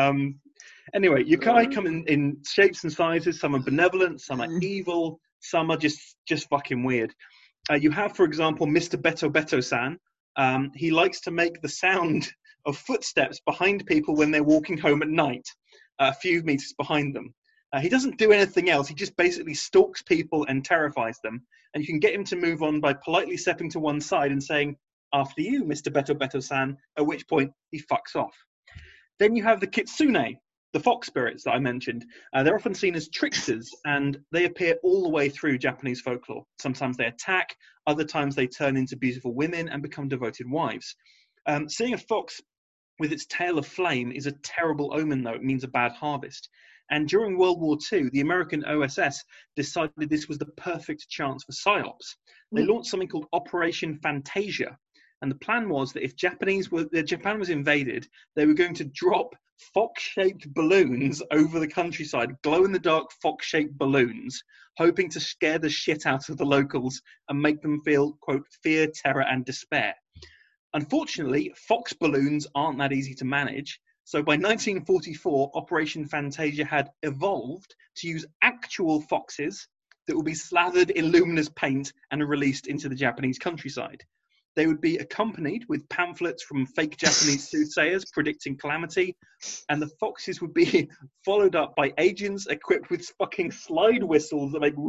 Anyway, yokai come in shapes and sizes. Some are benevolent, some are evil, some are just fucking weird. You have, for example, Mr. Beto Beto-san. He likes to make the sound of footsteps behind people when they're walking home at night, a few meters behind them. He doesn't do anything else. He just basically stalks people and terrifies them. And you can get him to move on by politely stepping to one side and saying, "After you, Mr. Beto Beto-san," at which point he fucks off. Then you have the kitsune, the fox spirits that I mentioned. They're often seen as tricksters, and they appear all the way through Japanese folklore. Sometimes they attack, other times they turn into beautiful women and become devoted wives. Seeing a fox with its tail of flame is a terrible omen, though. It means a bad harvest. And during World War II, the American OSS decided this was the perfect chance for psyops. They launched something called Operation Fantasia. And the plan was that if Japan was invaded, they were going to drop fox-shaped balloons over the countryside, glow-in-the-dark fox-shaped balloons, hoping to scare the shit out of the locals and make them feel, quote, fear, terror, and despair. Unfortunately, fox balloons aren't that easy to manage. So by 1944, Operation Fantasia had evolved to use actual foxes that would be slathered in luminous paint and released into the Japanese countryside. They would be accompanied with pamphlets from fake Japanese soothsayers predicting calamity, and the foxes would be followed up by agents equipped with fucking slide whistles that make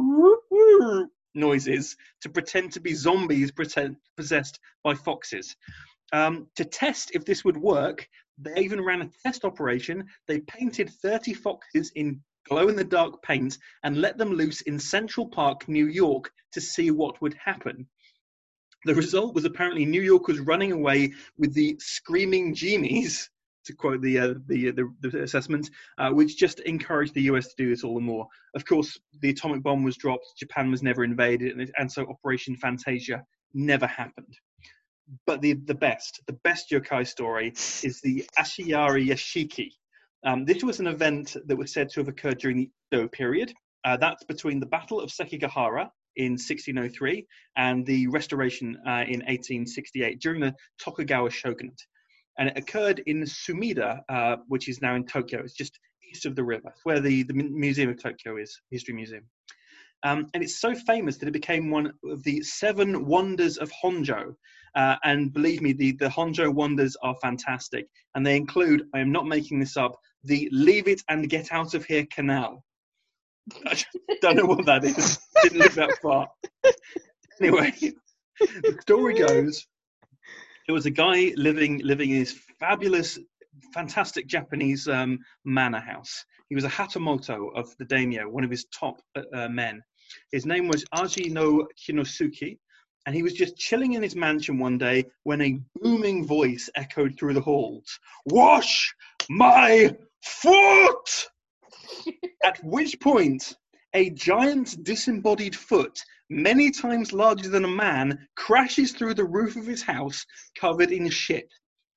noises to pretend to be zombies possessed by foxes. To test if this would work, they even ran a test operation. They painted 30 foxes in glow-in-the-dark paint and let them loose in Central Park, New York, to see what would happen. The result was apparently New York was running away with the screaming genies, to quote the assessment, which just encouraged the US to do this all the more. Of course, the atomic bomb was dropped, Japan was never invaded, and so Operation Fantasia never happened. But the best yokai story is the Ashiyari Yashiki, This was an event that was said to have occurred during the Edo period. That's between the Battle of Sekigahara in 1603 and the Restoration in 1868 during the Tokugawa shogunate. And it occurred in Sumida, which is now in Tokyo. It's just east of the river, where the Museum of Tokyo is, History Museum. And it's so famous that it became one of the 7 wonders of Honjo. And believe me, the Honjo wonders are fantastic. And they include, I am not making this up, the Leave It and Get Out of Here canal. I don't know what that is. Didn't live that far. Anyway, the story goes, there was a guy living in his fabulous, fantastic Japanese manor house. He was a hatamoto of the daimyo, one of his top men. His name was Aji no Kinosuke, and he was just chilling in his mansion one day when a booming voice echoed through the halls. "Wash my foot!" At which point, a giant disembodied foot, many times larger than a man, crashes through the roof of his house, covered in shit.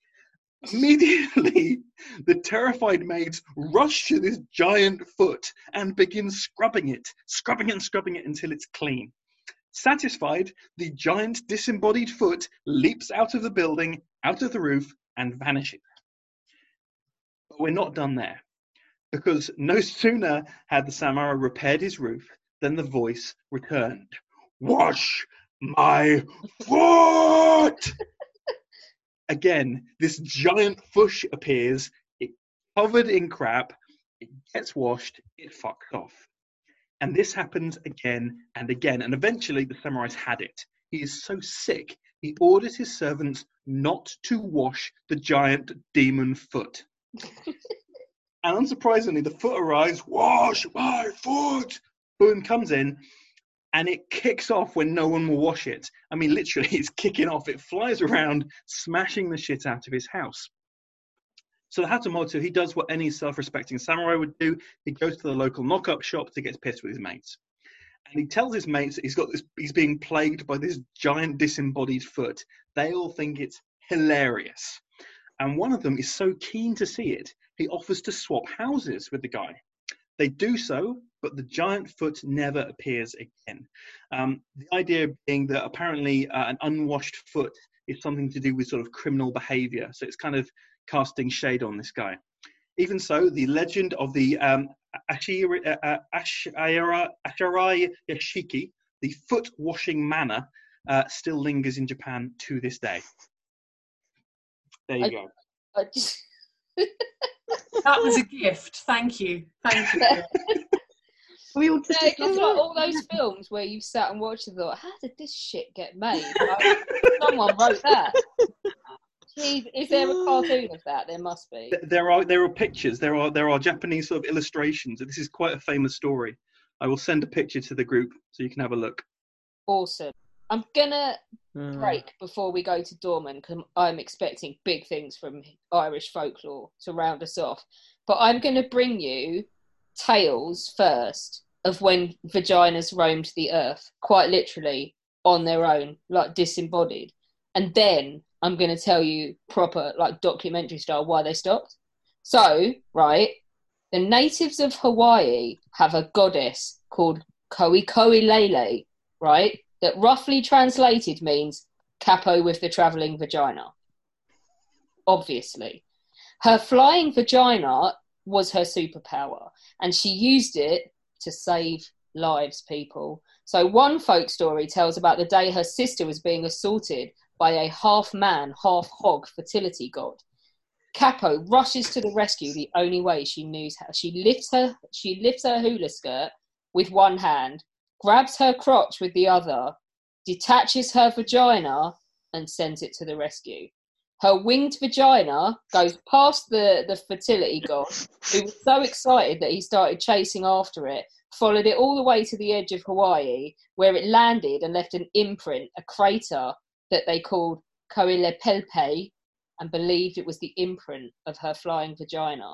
Immediately, the terrified maids rush to this giant foot and begin scrubbing it until it's clean. Satisfied, the giant disembodied foot leaps out of the building, out of the roof, and vanishes. But we're not done there, because no sooner had the samurai repaired his roof than the voice returned. "Wash my foot!" Again, this giant fish appears, it covered in crap, it gets washed, it fucks off. And this happens again and again, and eventually the samurai's had it. He is so sick, he orders his servants not to wash the giant demon foot. And unsurprisingly, the foot arrives, "Wash my foot!" Boom, comes in, and it kicks off when no one will wash it. I mean, literally, it's kicking off. It flies around, smashing the shit out of his house. So the Hatamoto, he does what any self-respecting samurai would do. He goes to the local knock-up shop to get pissed with his mates. And he tells his mates that he's being plagued by this giant disembodied foot. They all think it's hilarious. And one of them is so keen to see it, he offers to swap houses with the guy. They do so, but the giant foot never appears again. The idea being that apparently an unwashed foot is something to do with sort of criminal behavior. So it's kind of casting shade on this guy. Even so, the legend of the Ashirai Yashiki, the foot washing manor, still lingers in Japan to this day. There you go.
That was a gift. Thank you. Thank you.
We all just
It's like all those films where you sat and watched and thought, how did this shit get made? Like, someone wrote that. Jeez, is there a cartoon of that? There must be.
There are pictures. There are Japanese sort of illustrations. This is quite a famous story. I will send a picture to the group so you can have a look.
Awesome. I'm gonna break before we go to Dorman because I'm expecting big things from Irish folklore to round us off. But I'm gonna bring you tales first of when vaginas roamed the earth, quite literally on their own, like disembodied. And then I'm going to tell you proper, like documentary style, why they stopped. So, right, the natives of Hawaii have a goddess called Koikoilele, right, that roughly translated means capo with the travelling vagina. Obviously. Her flying vagina was her superpower, and she used it to save lives, people. So one folk story tells about the day her sister was being assaulted by a half-man, half-hog fertility god. Capo rushes to the rescue the only way she knows how. She lifts her hula skirt with one hand, grabs her crotch with the other, detaches her vagina, and sends it to the rescue. Her winged vagina goes past the fertility god, who was so excited that he started chasing after it, followed it all the way to the edge of Hawaii, where it landed and left an imprint, a crater that they called Koilepelpe, and believed it was the imprint of her flying vagina.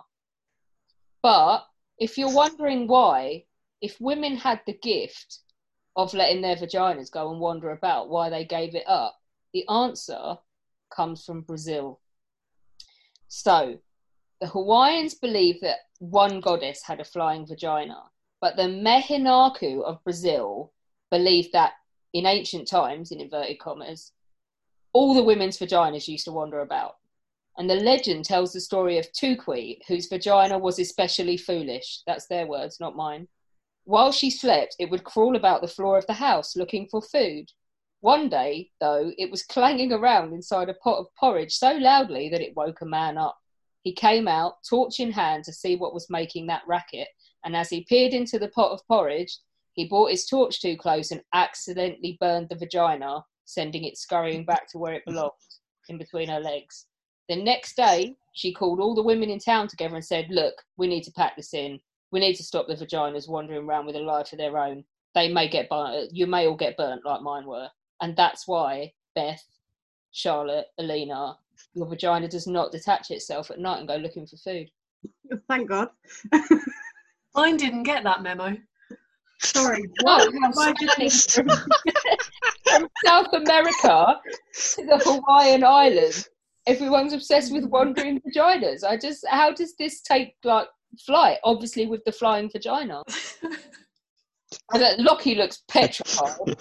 But if you're wondering why, if women had the gift of letting their vaginas go and wander about, why they gave it up, the answer comes from Brazil. So, The Hawaiians believe that one goddess had a flying vagina, but the Mehinaku of Brazil believed that in ancient times, in inverted commas, all the women's vaginas used to wander about. And the legend tells the story of Tukui, whose vagina was especially foolish. That's their words, not mine. While she slept, it would crawl about the floor of the house looking for food. One day, though, it was clanging around inside a pot of porridge so loudly that it woke a man up. He came out, torch in hand, to see what was making that racket, and as he peered into the pot of porridge, he brought his torch too close and accidentally burned the vagina, sending it scurrying back to where it belonged, in between her legs. The next day, she called all the women in town together and said, "Look, we need to pack this in. We need to stop the vaginas wandering around with a life of their own. They may get burnt. You may all get burnt like mine were." And that's why, Beth, Charlotte, Alina, your vagina does not detach itself at night and go looking for food.
Thank God.
Mine didn't get that memo.
Sorry.
Oh, how Spanish from South America to the Hawaiian Islands. Everyone's obsessed with wandering vaginas. How does this take like flight? Obviously with the flying vagina. Lockie looks petrified.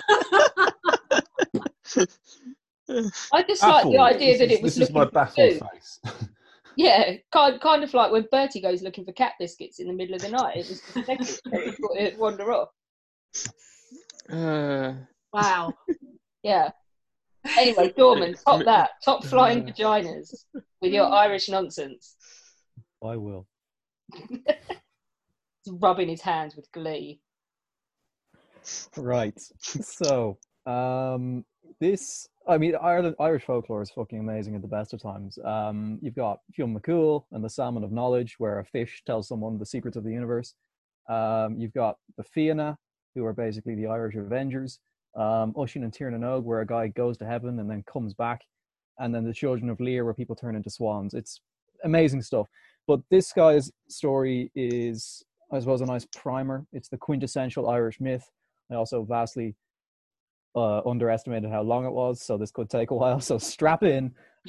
I just like the idea that it was
this is my
looking for
baffled
food.
face.
Yeah, kind of like when Bertie goes looking for cat biscuits in the middle of the night. It was pathetic. It'd wander off.
Wow.
Yeah. Anyway, Dorman, top that. Top flying vaginas with your Irish nonsense.
I will.
He's rubbing his hands with glee.
Right. So, Irish folklore is fucking amazing at the best of times. You've got Fionn McCool and the Salmon of Knowledge, where a fish tells someone the secrets of the universe. You've got the Fianna, who are basically the Irish Avengers. Oisin and Tiernan Og, where a guy goes to heaven and then comes back. And then the Children of Lear, where people turn into swans. It's amazing stuff. But this guy's story is, I suppose, a nice primer. It's the quintessential Irish myth. I also vastly underestimated how long it was, so this could take a while. So strap in.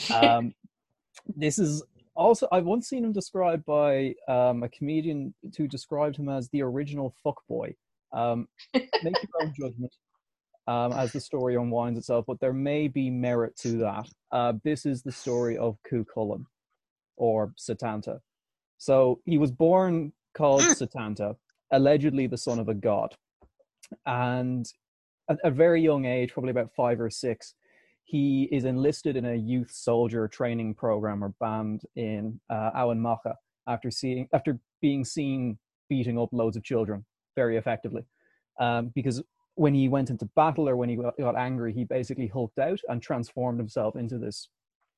This is also, I've once seen him described by a comedian who described him as the original fuckboy. Make your own judgment as the story unwinds itself, but there may be merit to that. This is the story of Cú Chulainn, or Setanta. So he was born called Setanta, allegedly the son of a god. And at a very young age, probably about 5 or 6, he is enlisted in a youth soldier training program or band in Awan Macha after being seen beating up loads of children very effectively. Because when he went into battle or when he got angry, he basically hulked out and transformed himself into this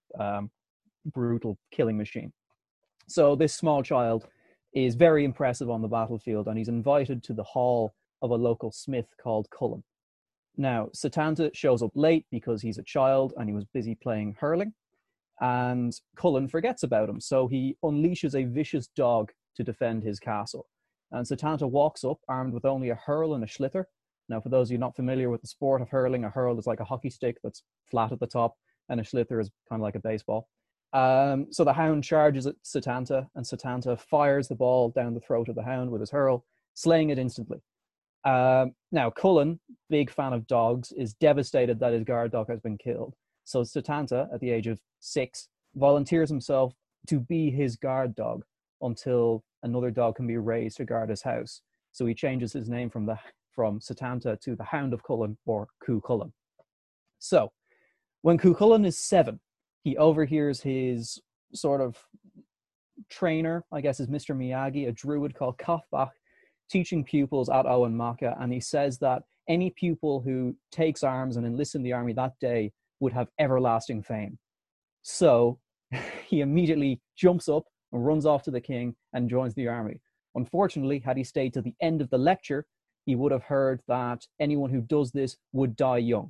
brutal killing machine. So this small child is very impressive on the battlefield, and he's invited to the hall of a local smith called Cullen. Now, Setanta shows up late because he's a child and he was busy playing hurling, and Cullen forgets about him, so he unleashes a vicious dog to defend his castle. And Setanta walks up armed with only a hurl and a sliotar. Now, for those of you not familiar with the sport of hurling, a hurl is like a hockey stick that's flat at the top, and a sliotar is kind of like a baseball. So the hound charges at Setanta, and Setanta fires the ball down the throat of the hound with his hurl, slaying it instantly. Now, Cullen, big fan of dogs, is devastated that his guard dog has been killed. So Setanta, at the age of 6, volunteers himself to be his guard dog until another dog can be raised to guard his house. So he changes his name from Setanta to the Hound of Cullen, or Cú Chulainn. So when Cú Chulainn is 7, he overhears his sort of trainer, I guess is Mr. Miyagi, a druid called Cathbach, teaching pupils at Awan Macha, and he says that any pupil who takes arms and enlists in the army that day would have everlasting fame. So he immediately jumps up and runs off to the king and joins the army. Unfortunately, had he stayed to the end of the lecture, he would have heard that anyone who does this would die young.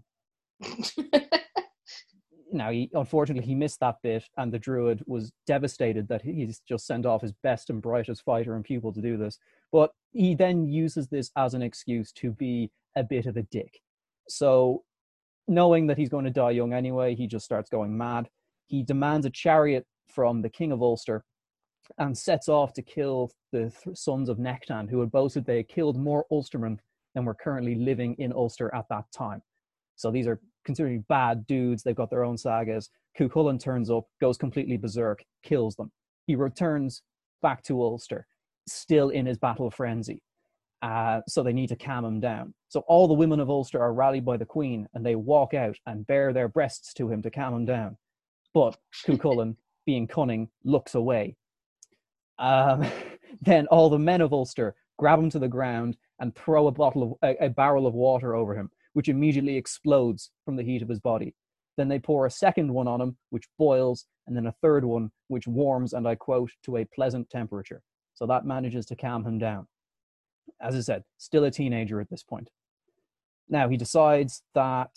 Now, unfortunately, he missed that bit, and the druid was devastated that he's just sent off his best and brightest fighter and pupil to do this. But he then uses this as an excuse to be a bit of a dick. So, knowing that he's going to die young anyway, he just starts going mad. He demands a chariot from the King of Ulster, and sets off to kill the sons of Nectan, who had boasted they had killed more Ulstermen than were currently living in Ulster at that time. So these are considered bad dudes. They've got their own sagas. Cuchulainn turns up, goes completely berserk, kills them. He returns back to Ulster, still in his battle frenzy. So they need to calm him down. So all the women of Ulster are rallied by the Queen, and they walk out and bare their breasts to him to calm him down. But Cuchulainn, being cunning, looks away. Then all the men of Ulster grab him to the ground and throw a barrel of water over him, which immediately explodes from the heat of his body. Then they pour a second one on him, which boils, and then a third one, which warms, and I quote, to a pleasant temperature. So that manages to calm him down. As I said, still a teenager at this point. Now he decides that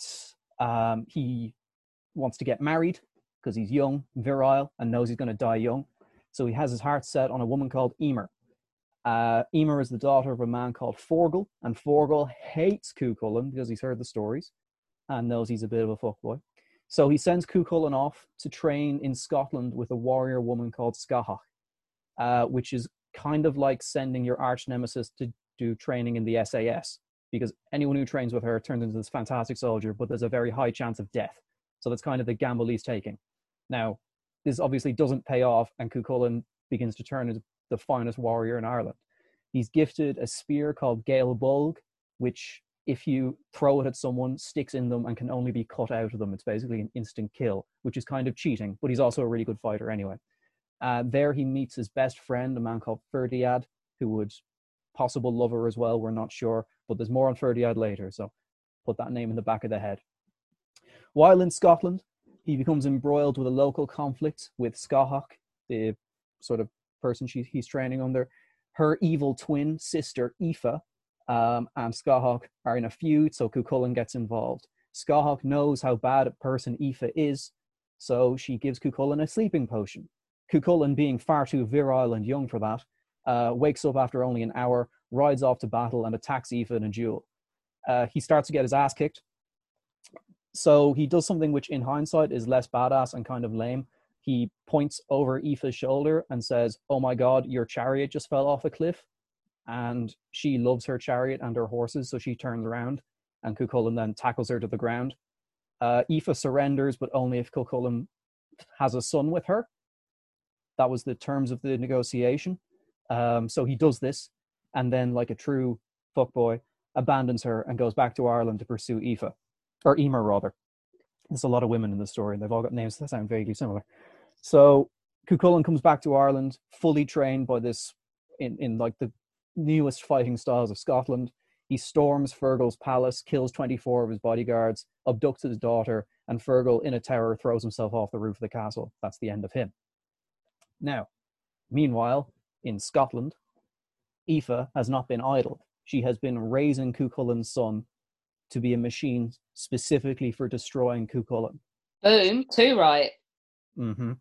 he wants to get married because he's young, virile, and knows he's going to die young. So he has his heart set on a woman called Emer. Emer is the daughter of a man called Forgal, and Forgal hates Cuchulainn because he's heard the stories and knows he's a bit of a fuckboy. So he sends Cuchulainn off to train in Scotland with a warrior woman called Scahach, which is kind of like sending your arch nemesis to do training in the SAS, because anyone who trains with her turns into this fantastic soldier, but there's a very high chance of death. So that's kind of the gamble he's taking. Now, this obviously doesn't pay off, and Cuchulainn begins to turn into the finest warrior in Ireland. He's gifted a spear called Gael Bulg, which, if you throw it at someone, sticks in them and can only be cut out of them. It's basically an instant kill, which is kind of cheating, but he's also a really good fighter anyway. There he meets his best friend, a man called Ferdiad, who would possible lover as well, we're not sure, but there's more on Ferdiad later, so put that name in the back of the head. While in Scotland, he becomes embroiled with a local conflict with Scahach, the sort of person he's training under. Her evil twin sister, Aoife, and Scahach are in a feud, so Cuchulainn gets involved. Scahach knows how bad a person Aoife is, so she gives Cuchulainn a sleeping potion. Cuchulainn, being far too virile and young for that, wakes up after only an hour, rides off to battle, and attacks Aoife in a duel. He starts to get his ass kicked. So he does something which, in hindsight, is less badass and kind of lame. He points over Aoife's shoulder and says, "Oh my God, your chariot just fell off a cliff." And she loves her chariot and her horses, so she turns around, and Cuchulainn then tackles her to the ground. Aoife surrenders, but only if Cuchulainn has a son with her. That was the terms of the negotiation. So he does this, and then, like a true fuckboy, abandons her and goes back to Ireland to pursue Aoife. Or Emer, rather. There's a lot of women in the story, and they've all got names that sound vaguely similar. So Cuchulainn comes back to Ireland, fully trained by this, in like the newest fighting styles of Scotland. He storms Fergal's palace, kills 24 of his bodyguards, abducts his daughter, and Fergal, in a terror, throws himself off the roof of the castle. That's the end of him. Now, meanwhile, in Scotland, Aoife has not been idle. She has been raising Cuchulainn's son to be a machine specifically for destroying Cuchulainn.
Boom, too right.
Mm-hmm.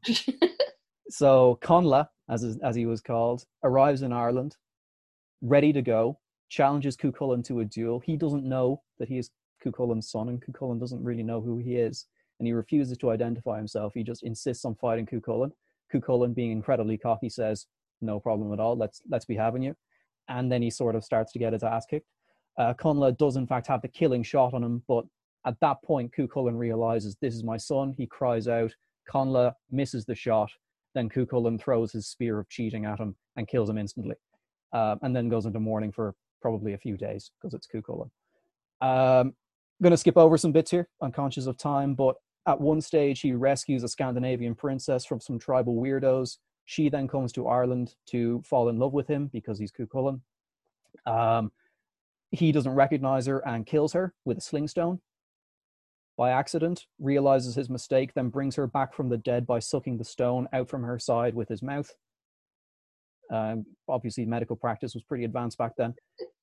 So Conla, as he was called, arrives in Ireland, ready to go, challenges Cuchulainn to a duel. He doesn't know that he is Cuchulainn's son, and Cuchulainn doesn't really know who he is, and he refuses to identify himself. He just insists on fighting Cuchulainn. Cuchulainn, being incredibly cocky, says, "No problem at all, let's be having you." And then he sort of starts to get his ass kicked. Conla does in fact have the killing shot on him, but at that point Cuchulainn realizes, "This is my son." He cries out. Conla misses the shot. Then Cuchulainn throws his spear of cheating at him and kills him instantly, and then goes into mourning for probably a few days because it's Cuchulainn. I'm going to skip over some bits here, I'm conscious of time, but at one stage he rescues a Scandinavian princess from some tribal weirdos. She then comes to Ireland to fall in love with him because he's Cuchulainn. He doesn't recognize her and kills her with a sling stone by accident, realizes his mistake, then brings her back from the dead by sucking the stone out from her side with his mouth. Obviously, medical practice was pretty advanced back then.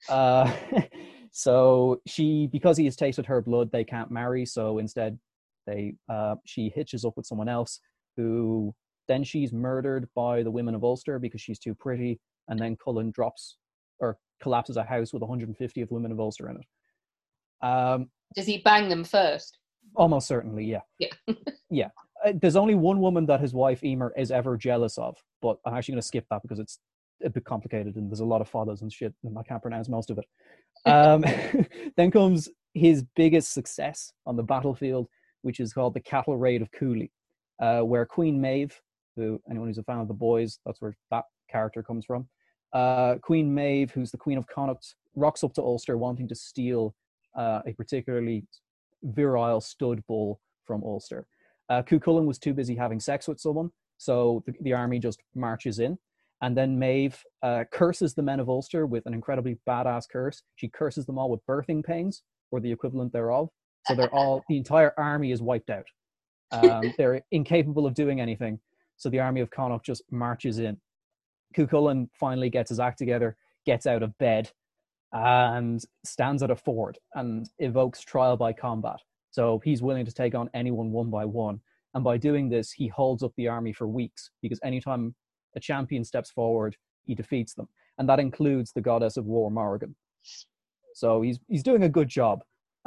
So because he has tasted her blood, they can't marry. So instead, she hitches up with someone else, who then she's murdered by the women of Ulster because she's too pretty. And then Cullen collapses a house with 150 of women of Ulster in it.
Does he bang them first?
Almost certainly, yeah.
Yeah.
Yeah. there's only one woman that his wife Emer is ever jealous of, but I'm actually going to skip that because it's a bit complicated and there's a lot of fathers and shit and I can't pronounce most of it. Then comes his biggest success on the battlefield, which is called the Cattle Raid of Cooley, where Queen Maeve, who anyone who's a fan of The Boys, that's where that character comes from. Queen Maeve, who's the Queen of Connacht, rocks up to Ulster wanting to steal a particularly virile stud bull from Ulster. Cuchulainn was too busy having sex with someone, so the army just marches in. And then Maeve curses the men of Ulster with an incredibly badass curse. She curses them all with birthing pains, or the equivalent thereof. So the entire army is wiped out. They're incapable of doing anything. So the army of Connacht just marches in. Cuchulainn finally gets his act together, gets out of bed, and stands at a ford and evokes trial by combat. So he's willing to take on anyone one by one. And by doing this, he holds up the army for weeks, because anytime a champion steps forward, he defeats them. And that includes the goddess of war, Morrigan. So he's doing a good job.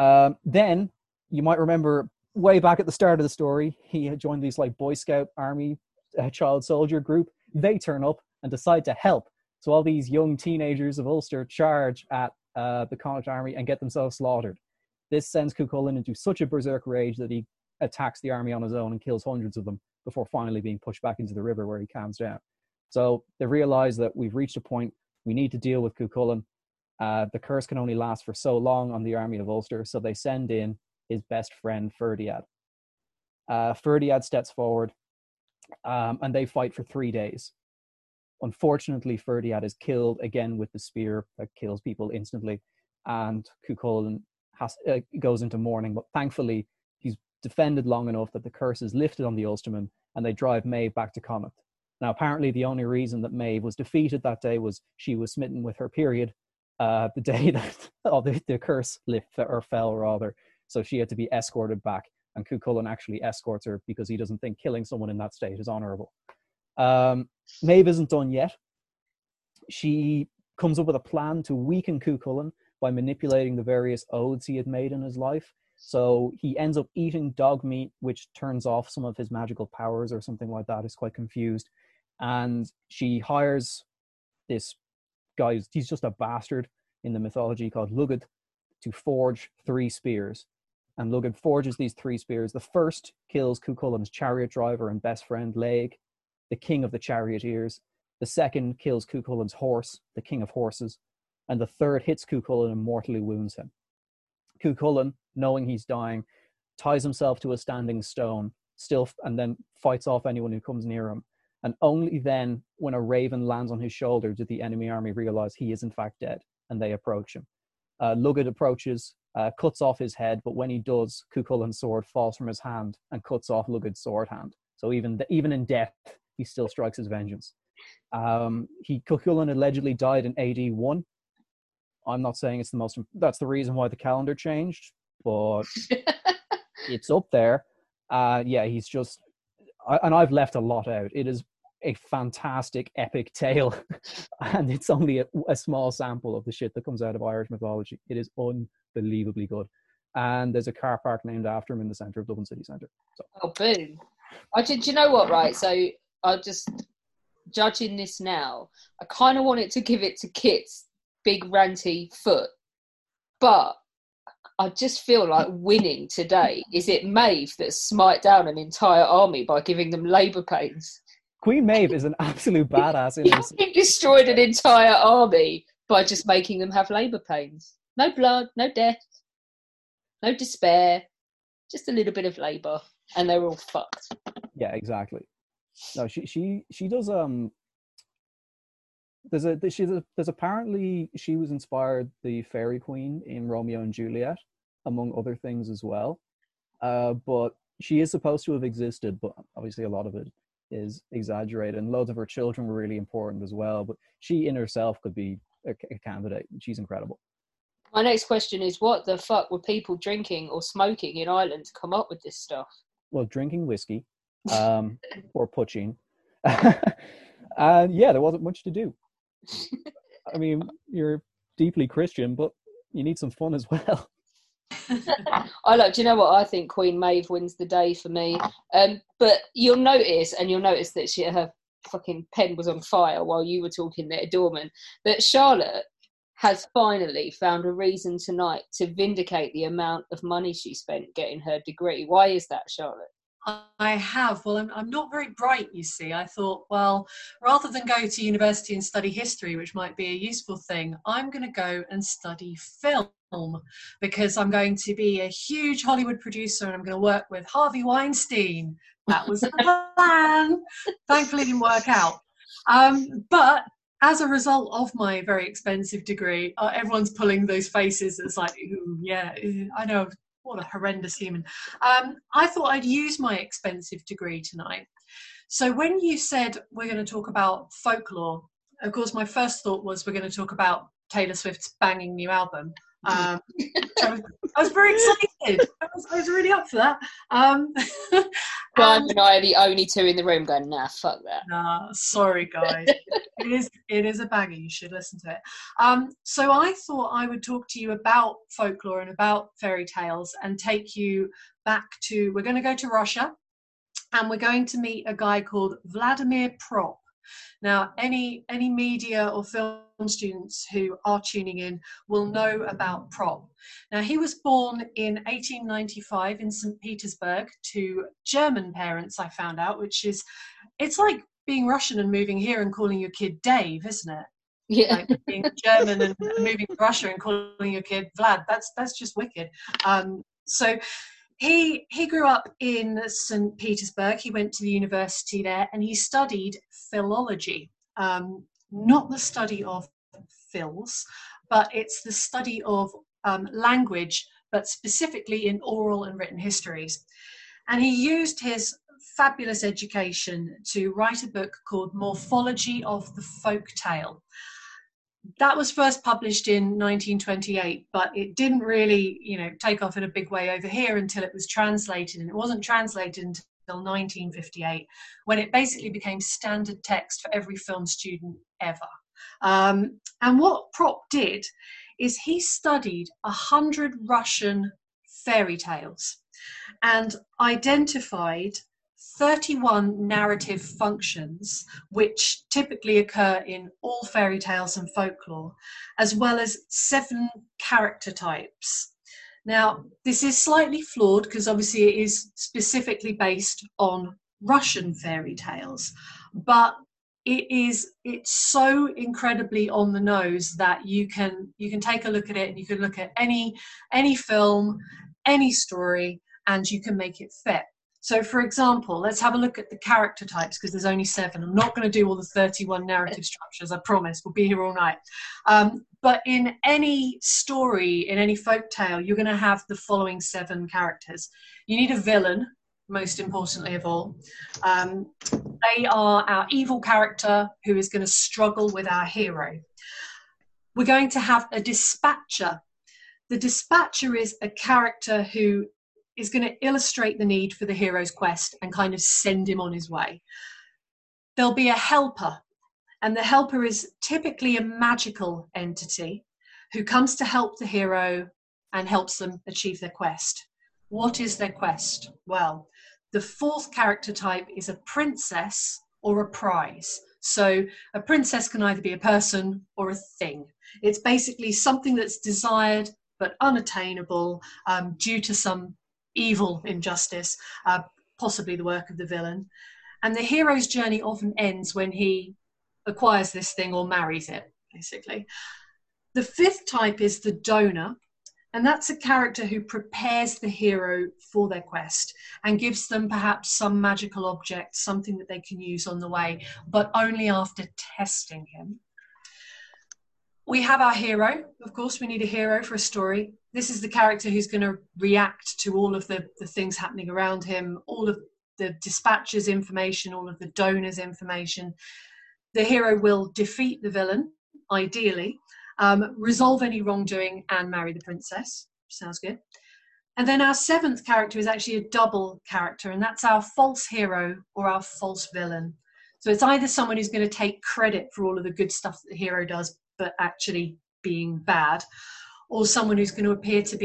Then, you might remember, way back at the start of the story, he had joined these like Boy Scout army child soldier group. They turn up and decide to help. So all these young teenagers of Ulster charge at the Connacht army and get themselves slaughtered. This sends Cuchulainn into such a berserk rage that he attacks the army on his own and kills hundreds of them before finally being pushed back into the river where he calms down. So they realize that we've reached a point, we need to deal with Cuchulainn. The curse can only last for so long on the army of Ulster, so they send in his best friend, Ferdiad. Ferdiad steps forward, and they fight for 3 days. Unfortunately, Ferdiad is killed again with the spear that kills people instantly, and Cuchulainn goes into mourning, but thankfully he's defended long enough that the curse is lifted on the Ulstermen, and they drive Maeve back to Connacht. Now, apparently the only reason that Maeve was defeated that day was she was smitten with her period the day that the curse fell rather. So she had to be escorted back, and Cuchulainn actually escorts her because he doesn't think killing someone in that state is honorable. Maeve isn't done yet. She comes up with a plan to weaken Cuchulainn by manipulating the various oaths he had made in his life. So he ends up eating dog meat, which turns off some of his magical powers or something like that. He's quite confused. And she hires this guy, he's just a bastard in the mythology, called Lugad, to forge 3 spears. And Lugad forges these 3 spears. The first kills Cuchulainn's chariot driver and best friend, Laeg, the king of the charioteers. The second kills Cuchulainn's horse, the king of horses. And the third hits Cuchulainn and mortally wounds him. Cuchulainn, knowing he's dying, ties himself to a standing stone, and then fights off anyone who comes near him. And only then, when a raven lands on his shoulder, did the enemy army realize he is in fact dead, and they approach him. Lugad approaches, cuts off his head, but when he does, Cuchulainn's sword falls from his hand and cuts off Lugad's sword hand. So even in death, he still strikes his vengeance. Cuchulainn allegedly died in AD 1. I'm not saying that's the reason why the calendar changed, but it's up there. He's just, and I've left a lot out. It is a fantastic epic tale, and it's only a small sample of the shit that comes out of Irish mythology. It is unbelievably good, and there's a car park named after him in the centre of Dublin city centre. So.
Oh, boom! Do you know what? Right, so I'll just judging this now. I kind of wanted to give it to Kit's big ranty foot, but I just feel like winning today. Is it Maeve that smite down an entire army by giving them labour pains?
Queen Maeve is an absolute badass in this.
He destroyed an entire army by just making them have labour pains. No blood, no death, no despair, just a little bit of labour, and they're all fucked.
Yeah, exactly. No, she does. There's apparently she was inspired the Fairy Queen in Romeo and Juliet, among other things as well. But she is supposed to have existed, but obviously a lot of it is exaggerated, and loads of her children were really important as well. But she in herself could be a candidate. She's incredible.
My next question is, what the fuck were people drinking or smoking in Ireland to come up with this stuff?
Well, drinking whiskey, or poaching. And yeah, there wasn't much to do. I mean, you're deeply Christian, but you need some fun as well.
Do you know what? I think Queen Maeve wins the day for me. But you'll notice that her fucking pen was on fire while you were talking there, Dorman, that Charlotte has finally found a reason tonight to vindicate the amount of money she spent getting her degree. Why is that, Charlotte?
I have. Well, I'm not very bright, you see. I thought, well, rather than go to university and study history, which might be a useful thing, I'm going to go and study film, because I'm going to be a huge Hollywood producer and I'm going to work with Harvey Weinstein. That was the plan. Thankfully, it didn't work out. But as a result of my very expensive degree, everyone's pulling those faces. It's like, ooh, yeah, I know. What a horrendous human. I thought I'd use my expensive degree tonight. So when you said we're going to talk about folklore, of course, my first thought was we're going to talk about Taylor Swift's banging new album. I was very excited. I was really up for that.
Clive and I are the only two in the room going, nah, fuck that.
Nah, sorry guys. It is a banger. You should listen to it. So I thought I would talk to you about folklore and about fairy tales and take you back to, we're going to go to Russia, and we're going to meet a guy called Vladimir Prop. Now, any media or film students who are tuning in will know about Prop. Now, he was born in 1895 in St. Petersburg to German parents, I found out, it's like being Russian and moving here and calling your kid Dave, isn't it?
Yeah.
Like being German and moving to Russia and calling your kid Vlad. That's just wicked. So he grew up in St. Petersburg. He went to the university there and he studied philology. Not the study of phils, but it's the study of language, but specifically in oral and written histories. And he used his fabulous education to write a book called Morphology of the Folk Tale. That was first published in 1928, but it didn't really, take off in a big way over here until it was translated. And it wasn't translated until 1958, when it basically became standard text for every film student ever. And what Prop did is he studied 100 Russian fairy tales and identified 31 narrative functions which typically occur in all fairy tales and folklore, as well as 7 character types. Now, this is slightly flawed because obviously it is specifically based on Russian fairy tales, but it's so incredibly on the nose that you can take a look at it, and you can look at any film, any story, and you can make it fit. So, for example, let's have a look at the character types, because there's only 7. I'm not going to do all the 31 narrative structures, I promise. We'll be here all night. But in any story, in any folk tale, you're going to have the following 7 characters. You need a villain, most importantly of all. They are our evil character who is going to struggle with our hero. We're going to have a dispatcher. The dispatcher is a character who is going to illustrate the need for the hero's quest and kind of send him on his way. There'll be a helper, and the helper is typically a magical entity who comes to help the hero and helps them achieve their quest. What is their quest? Well, the 4th character type is a princess or a prize. So a princess can either be a person or a thing. It's basically something that's desired but unattainable due to some evil injustice, possibly the work of the villain. And the hero's journey often ends when he acquires this thing or marries it, basically. The 5th type is the donor, and that's a character who prepares the hero for their quest and gives them perhaps some magical object, something that they can use on the way, but only after testing him. We have our hero. Of course, we need a hero for a story. This is the character who's going to react to all of the things happening around him, all of the dispatcher's information, all of the donor's information. The hero will defeat the villain, ideally, resolve any wrongdoing, and marry the princess. Sounds good. And then our 7th character is actually a double character, and that's our false hero or our false villain. So it's either someone who's going to take credit for all of the good stuff that the hero does, but actually being bad, or someone who's going to appear to be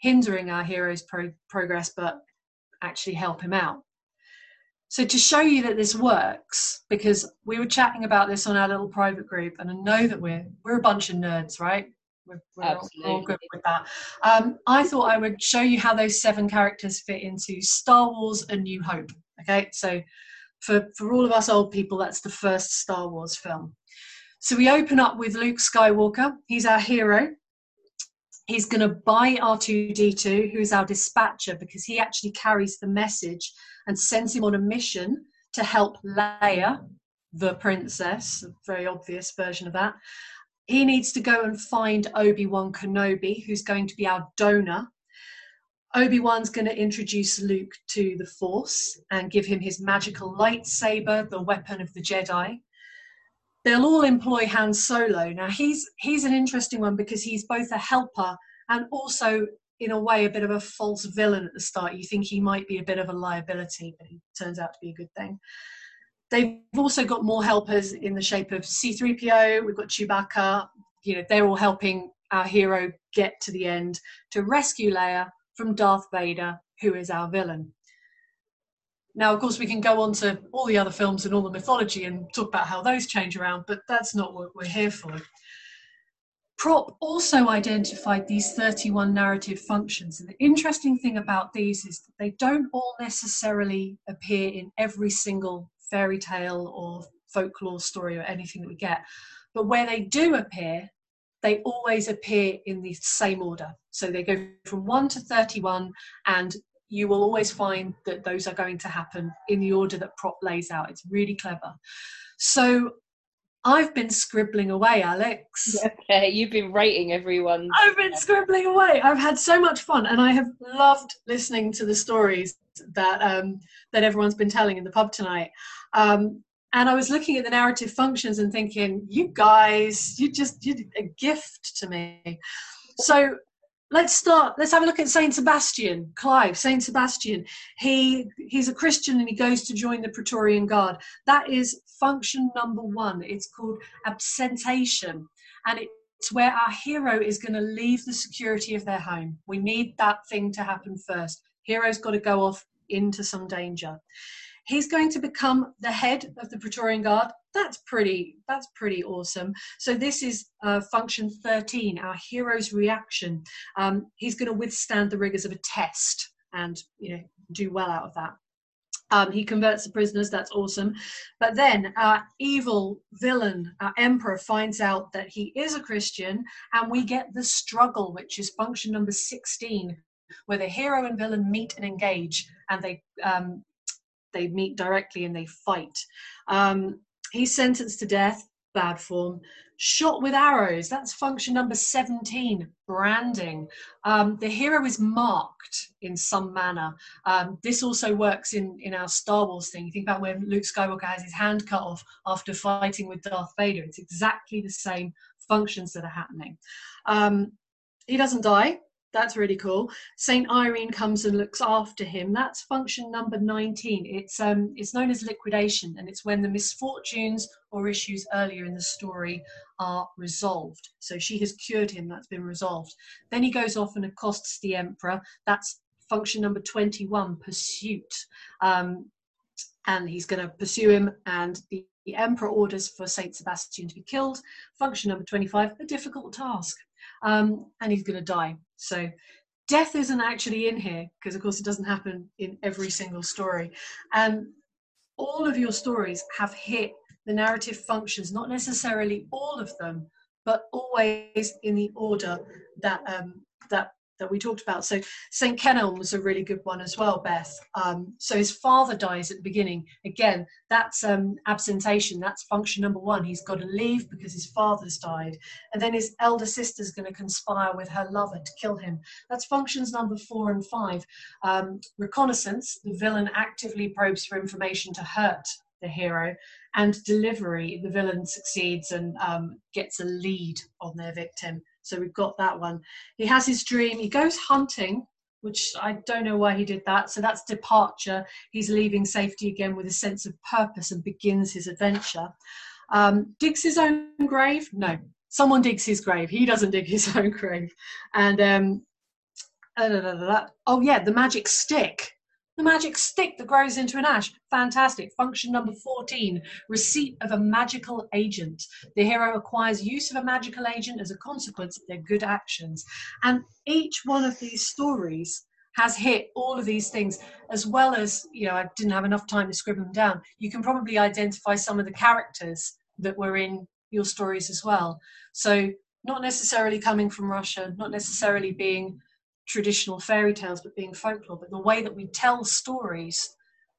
hindering our hero's progress, but actually help him out. So to show you that this works, because we were chatting about this on our little private group, and I know that we're a bunch of nerds, right? We're all good with that. I thought I would show you how those 7 characters fit into Star Wars: A New Hope. Okay, so for all of us old people, that's the first Star Wars film. So we open up with Luke Skywalker. He's our hero. He's going to buy R2-D2, who's our dispatcher, because he actually carries the message and sends him on a mission to help Leia, the princess, a very obvious version of that. He needs to go and find Obi-Wan Kenobi, who's going to be our donor. Obi-Wan's going to introduce Luke to the Force and give him his magical lightsaber, the weapon of the Jedi. They'll all employ Han Solo. Now, he's an interesting one because he's both a helper and also, in a way, a bit of a false villain at the start. You think he might be a bit of a liability, but he turns out to be a good thing. They've also got more helpers in the shape of C-3PO. We've got Chewbacca. You know, they're all helping our hero get to the end to rescue Leia from Darth Vader, who is our villain. Now, of course, we can go on to all the other films and all the mythology and talk about how those change around, but that's not what we're here for. Prop also identified these 31 narrative functions. And the interesting thing about these is that they don't all necessarily appear in every single fairy tale or folklore story or anything that we get. But where they do appear, they always appear in the same order. So they go from 1 to 31, and you will always find that those are going to happen in the order that Prop lays out. It's really clever. So I've been scribbling away, Alex.
Okay, you've been rating everyone.
I've been scribbling away. I've had so much fun, and I have loved listening to the stories that that everyone's been telling in the pub tonight. And I was looking at the narrative functions and thinking, you guys, you're a gift to me. So let's have a look at Saint Sebastian, Clive, Saint Sebastian. He's a Christian and he goes to join the Praetorian Guard. That is function number 1. It's called absentation. And it's where our hero is going to leave the security of their home. We need that thing to happen first. Hero's got to go off into some danger. He's going to become the head of the Praetorian Guard. That's pretty awesome. So this is function 13, our hero's reaction. He's going to withstand the rigors of a test and do well out of that. He converts the prisoners. That's awesome. But then our evil villain, our emperor, finds out that he is a Christian, and we get the struggle, which is function number 16, where the hero and villain meet and engage, and they meet directly and they fight. He's sentenced to death, bad form. Shot with arrows, that's function number 17, branding. The hero is marked in some manner. This also works in our Star Wars thing. You think about when Luke Skywalker has his hand cut off after fighting with Darth Vader. It's exactly the same functions that are happening. He doesn't die. That's really cool. Saint Irene comes and looks after him. That's function number 19. It's known as liquidation, and it's when the misfortunes or issues earlier in the story are resolved. So she has cured him. That's been resolved. Then he goes off and accosts the emperor. That's function number 21, pursuit. And he's going to pursue him, and the emperor orders for Saint Sebastian to be killed. Function number 25, a difficult task. And he's going to die. So death isn't actually in here because, of course, it doesn't happen in every single story. And all of your stories have hit the narrative functions, not necessarily all of them, but always in the order that we talked about. So St. Kenelm was a really good one as well, Beth. So his father dies at the beginning. Again, that's absentation. That's function number 1. He's got to leave because his father's died. And then his elder sister's going to conspire with her lover to kill him. That's functions number 4 and 5. Reconnaissance, the villain actively probes for information to hurt the hero. And delivery, the villain succeeds and gets a lead on their victim. So we've got that one. He has his dream. He goes hunting, which I don't know why he did that. So that's departure. He's leaving safety again with a sense of purpose and begins his adventure. Digs his own grave? No, someone digs his grave. He doesn't dig his own grave. And Oh yeah, the magic stick. The magic stick that grows into an ash. Fantastic. Function number 14, receipt of a magical agent. The hero acquires use of a magical agent as a consequence of their good actions. And each one of these stories has hit all of these things, as well as, I didn't have enough time to scribble them down. You can probably identify some of the characters that were in your stories as well. So not necessarily coming from Russia, not necessarily being traditional fairy tales, but being folklore. But the way that we tell stories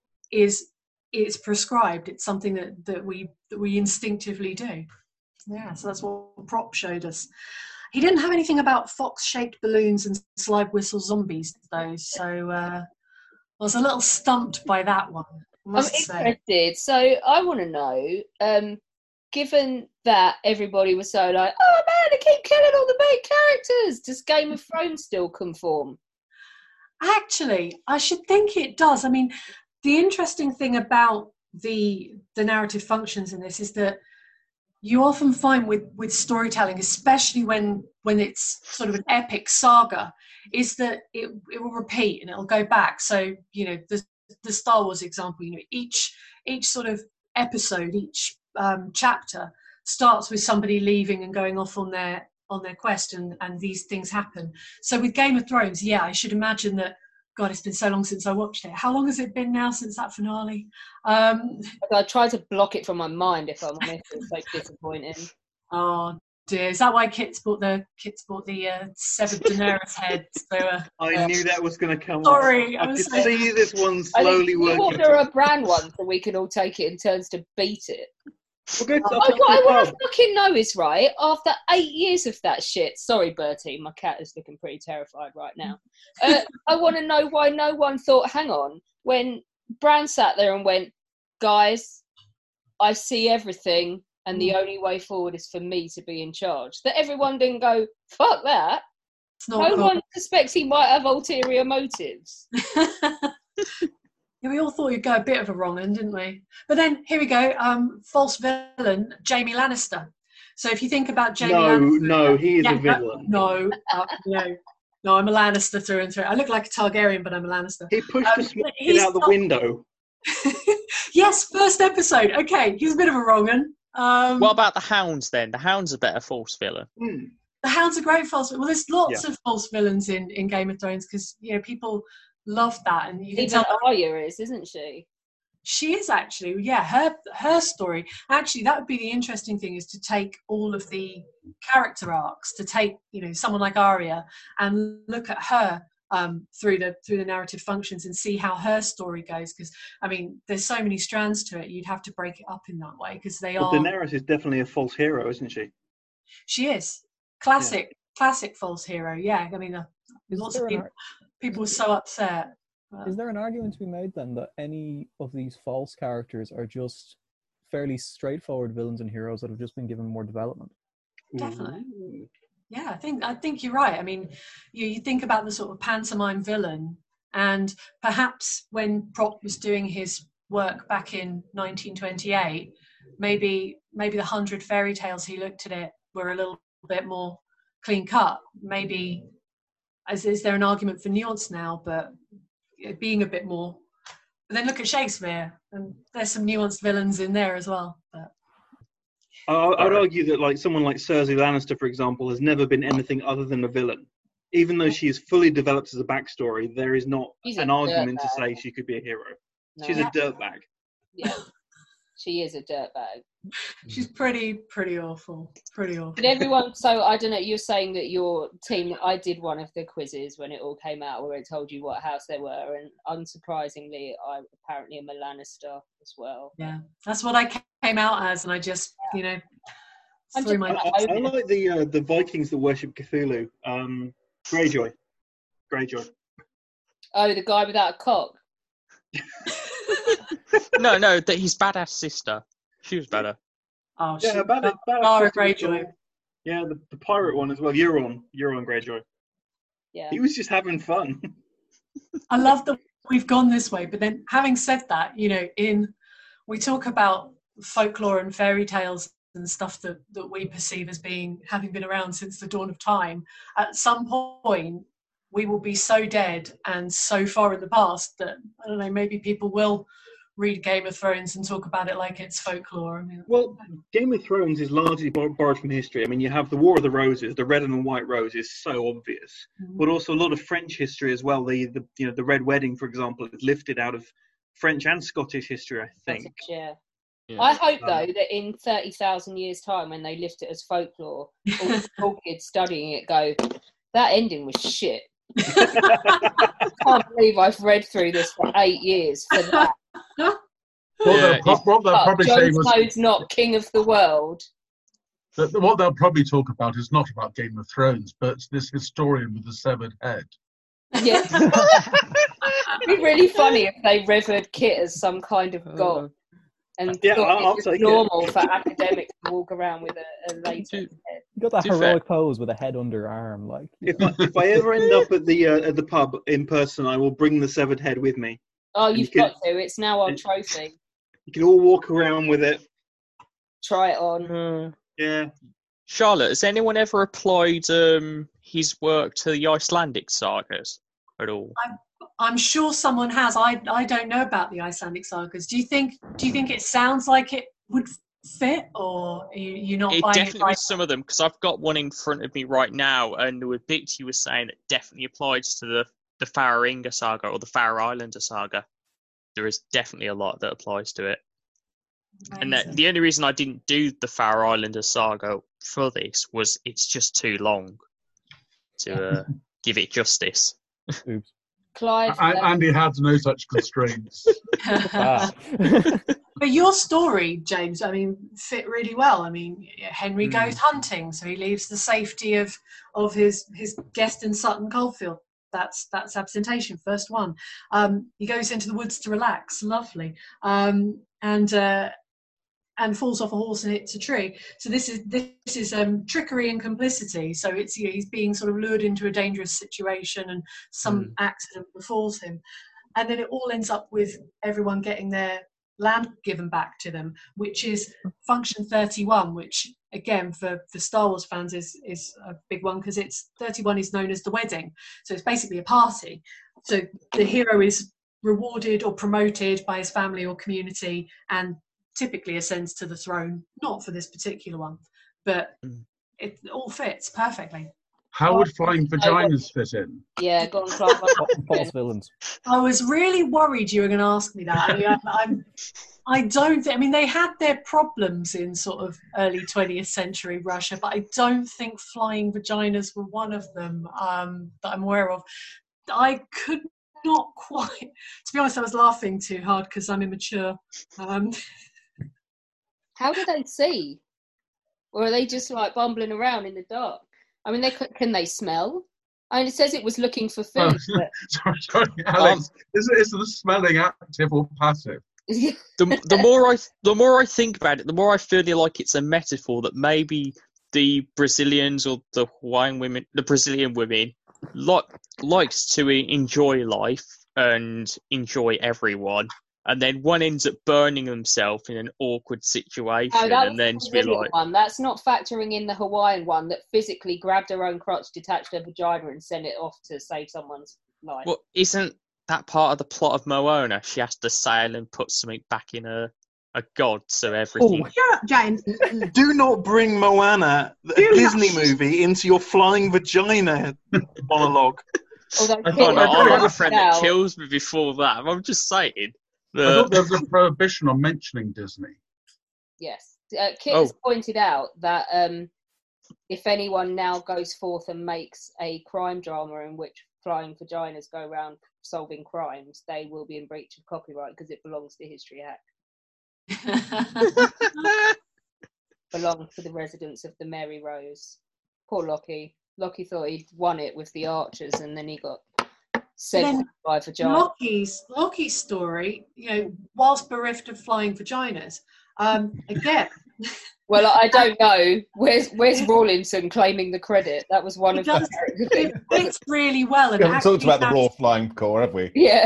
it's prescribed. It's something that we instinctively do. Yeah, so that's what Prop showed us. He didn't have anything about fox-shaped balloons and slide whistle zombies, though. So I was a little stumped by that one, I must say.
Interested. So I want to know, given that everybody was so like, oh man, they keep killing all the main characters, does Game of Thrones still conform?
Actually, I should think it does. I mean, the interesting thing about the narrative functions in this is that you often find with storytelling, especially when it's sort of an epic saga, is that it will repeat and it'll go back. So, the Star Wars example, each sort of episode, each chapter starts with somebody leaving and going off on their quest, and these things happen. So with Game of Thrones, I should imagine that, God, it's been so long since I watched it. How long has it been now since that finale?
I tried to block it from my mind, if I'm honest. It's so disappointing.
Oh dear, is that why Kit's bought the severed Daenerys head? So,
I knew that was going to come.
Sorry,
I could see this one slowly working.
You order a brand one, so we can all take it in turns to beat it.
What I
want to fucking know is, right, after 8 years of that shit, sorry Bertie, my cat is looking pretty terrified right now. I want to know why no one thought, hang on, when Bran sat there and went, guys, I see everything and the only way forward is for me to be in charge. That everyone didn't go, fuck that. No one suspects he might have ulterior motives.
Yeah, we all thought you'd go a bit of a wrong end, didn't we? But then, here we go, false villain, Jaime Lannister. So if you think about Jaime Lannister...
No, he is a villain.
No, I'm a Lannister through and through. I look like a Targaryen, but I'm a Lannister.
He pushed the small kid out the window.
Yes, first episode. Okay, he's a bit of a wrong un.
What about the Hounds, then? The Hound's a better false villain.
The Hound's a great false villain. Well, there's lots of false villains in Game of Thrones because, people... love that, and you can
even
tell
Arya is, isn't she?
She is actually, her story. Actually, that would be the interesting thing, is to take all of the character arcs, to take someone like Arya and look at her through the narrative functions and see how her story goes. Because there's so many strands to it. You'd have to break it up in that way because they are.
Daenerys is definitely a false hero, isn't she?
She is classic false hero. Yeah, lots of people were so upset.
Is there an argument to be made then that any of these false characters are just fairly straightforward villains and heroes that have just been given more development?
Definitely. Yeah, I think you're right. You think about the sort of pantomime villain, and perhaps when Prop was doing his work back in 1928, maybe the 100 fairy tales he looked at it were a little bit more clean cut. Maybe is there an argument for nuance now, but being a bit more. But then look at Shakespeare, and there's some nuanced villains in there as well. But
I'd argue that someone like Cersei Lannister, for example, has never been anything other than a villain. Even though she is fully developed as a backstory, there is not an argument to say she could be a hero. No. She's a dirtbag.
Yeah, she is a dirtbag.
She's pretty awful. Pretty awful.
But everyone, so I don't know, you're saying that your team, I did one of the quizzes when it all came out where it told you what house they were, and unsurprisingly, I apparently am a Lannister as well.
Yeah, that's what I came out as, and I just,
I like the Vikings that worship Cthulhu. Greyjoy.
Oh, the guy without a cock?
No, that his badass sister. She was better.
Oh,
yeah, badass
Greyjoy.
Yeah, the pirate one as well. Euron Greyjoy.
Yeah.
He was just having fun.
I love that we've gone this way, but then having said that, we talk about folklore and fairy tales and stuff that we perceive as having been around since the dawn of time. At some point, we will be so dead and so far in the past that, I don't know, maybe people will read Game of Thrones and talk about it like it's folklore. I mean,
Well, Game of Thrones is largely borrowed from history. I mean, you have the War of the Roses, the red and white rose is so obvious, but also a lot of French history as well. The Red Wedding, for example, is lifted out of French and Scottish history, I think.
Yeah.
Yeah.
I hope though that in 30,000 years' time, when they lift it as folklore, all the school kids studying it go, "That ending was shit." I can't believe I've read through this for 8 years for that.
What they'll probably say
Jon
was
Snow's not king of the world.
that what they'll probably talk about is not about Game of Thrones, but this historian with the severed head.
Yeah. It'd be really funny if they revered Kit as some kind of god and
Yeah,
thought
I'll
it was
take it.
normal for academics to walk around with a laser head.
You got that
To be
heroic pose with a head under arm, like.
If I ever end up at the pub in person, I will bring the severed head with me.
Oh,
And
you've
you
got to. It's now our trophy.
You can all walk around with it.
Try it on.
Yeah.
Charlotte, has anyone ever applied his work to the Icelandic sagas at all?
I'm sure someone has. I don't know about the Icelandic sagas. Do you think it sounds like it would fit, or are you not
It
buying
definitely
it?
was some of them, because I've got one in front of me right now, and the bit you were saying it definitely applies to the Faroinga saga or the Faroe Islander saga. There is definitely a lot that applies to it. And the only reason I didn't do the Faroe Islander saga for this was it's just too long to give it justice.
Oops.
Clive.
Andy had no such constraints.
But your story, James, I mean, fit really well. I mean, Henry goes hunting, so he leaves the safety of his guest in Sutton Coldfield. That's absentation, first one. He goes into the woods to relax, lovely, and falls off a horse and hits a tree. So this is trickery and complicity. So he's being sort of lured into a dangerous situation, and some accident befalls him, and then it all ends up with everyone getting their land given back to them, which is Function 31, which again for Star Wars fans is a big one, because it's 31 is known as the wedding, so it's basically a party. So the hero is rewarded or promoted by his family or community and typically ascends to the throne. Not for this particular one, but it all fits perfectly.
How would flying vaginas fit in?
Yeah, go on, Clive.
False villains.
I was really worried you were going to ask me that. I mean, I don't. I mean, they had their problems in sort of early 20th century Russia, but I don't think flying vaginas were one of them that I'm aware of. I could not quite. To be honest, I was laughing too hard because I'm immature.
How do they see? Or are they just like bumbling around in the dark? I mean, can they smell? I mean, it says it was looking for food.
Sorry, Alex. Is the smelling active or passive?
The more I think about it, the more I feel like it's a metaphor that maybe the Brazilians or the Hawaiian women, the Brilliant women, likes to enjoy life and enjoy everyone, and then one ends up burning himself in an awkward situation, and then to be like,
one. That's not factoring in the Hawaiian one that physically grabbed her own crotch, detached her vagina, and sent it off to save someone's life.
well, isn't that part of the plot of Moana? She has to sail and put something back in a god, so everything.
Shut up, James.
Do not bring Moana, the Disney movie, into your flying vagina monologue.
Although
I
Kit
thought
I
I
have a
pointed
friend that
out-
kills me before that. I'm just saying.
I thought there was a prohibition on mentioning Disney.
Yes. Kit has pointed out that if anyone now goes forth and makes a crime drama in which flying vaginas go around solving crimes, they will be in breach of copyright because it belongs to History Hack. Belongs to the residents of the Mary Rose. Poor Lockie. Lockie thought he'd won it with the Archers, and then he got sent by vagina.
Lockie's story, whilst bereft of flying vaginas, again.
Well, I don't know. Where's Rawlinson claiming the credit? That was one of the
It fits really well.
We haven't talked about the Raw Flying Corps, have we?
Yeah.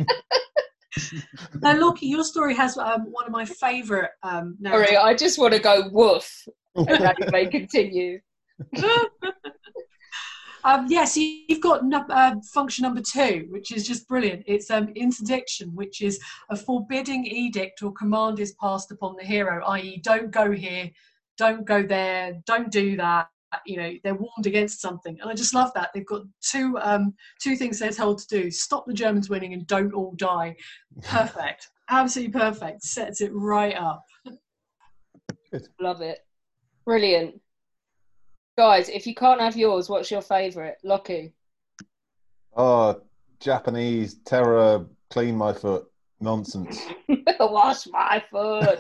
Now, Lockie, your story has one of my favourite narratives.
Sorry, I just want to go woof, and that may continue.
Yes, you've got function number 2, which is just brilliant. It's interdiction, which is a forbidding edict or command is passed upon the hero, i.e. don't go here, don't go there, don't do that. You know, they're warned against something. And I just love that. They've got two things they're told to do: stop the Germans winning and don't all die. Perfect. Absolutely perfect. Sets it right up.
Good.
Love it. Brilliant. Guys, if you can't have yours, what's your favourite? Lockie.
Oh, Japanese terror, clean my foot. Nonsense.
Wash my foot.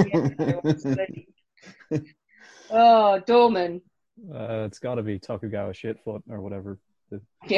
Oh, Dorman.
It's got to be Tokugawa Shitfoot or whatever.
Yeah.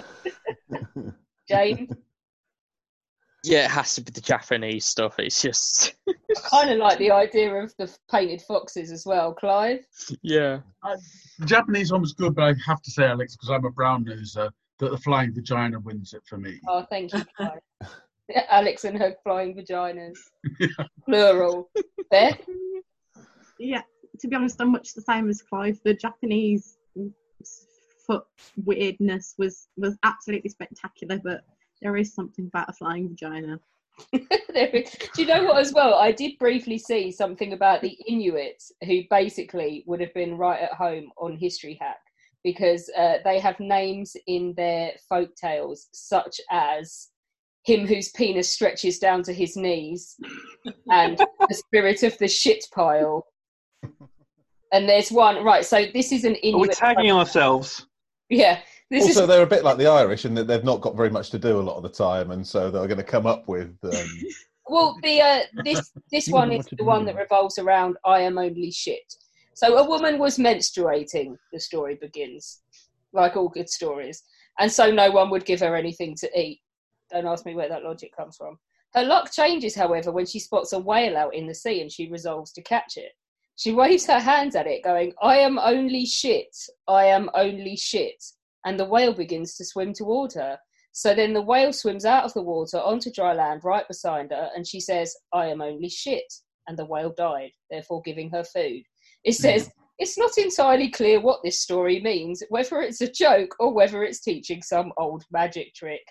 James.
Yeah, it has to be the Japanese stuff. It's just
I kind of like the idea of the painted foxes as well. Clive?
yeah.
The Japanese one was good, but I have to say, Alex, because I'm a brown noser, that the flying vagina wins it for me.
Oh, thank you, Clive. Alex and her flying vaginas. Plural. Beth?
Yeah, to be honest, I'm much the same as Clive. The Japanese foot weirdness was absolutely spectacular, but there is something about a flying vagina.
Do you know what as well? I did briefly see something about the Inuits, who basically would have been right at home on History Hack, because they have names in their folk tales such as him whose penis stretches down to his knees and the spirit of the shit pile. And there's one, right, so this is an Inuit.
Are we tagging ourselves?
Yeah.
Also, they're a bit like the Irish in that they've not got very much to do a lot of the time, and so they're going to come up with...
Well, this one is the one that revolves around I am only shit. So a woman was menstruating, the story begins, like all good stories, and so no one would give her anything to eat. Don't ask me where that logic comes from. Her luck changes, however, when she spots a whale out in the sea and she resolves to catch it. She waves her hands at it, going, I am only shit, I am only shit. And the whale begins to swim toward her. So then the whale swims out of the water onto dry land right beside her, and she says, I am only shit. And the whale died, therefore giving her food. It says, it's not entirely clear what this story means, whether it's a joke or whether it's teaching some old magic trick.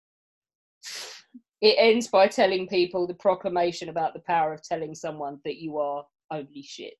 It ends by telling people the proclamation about the power of telling someone that you are only shit.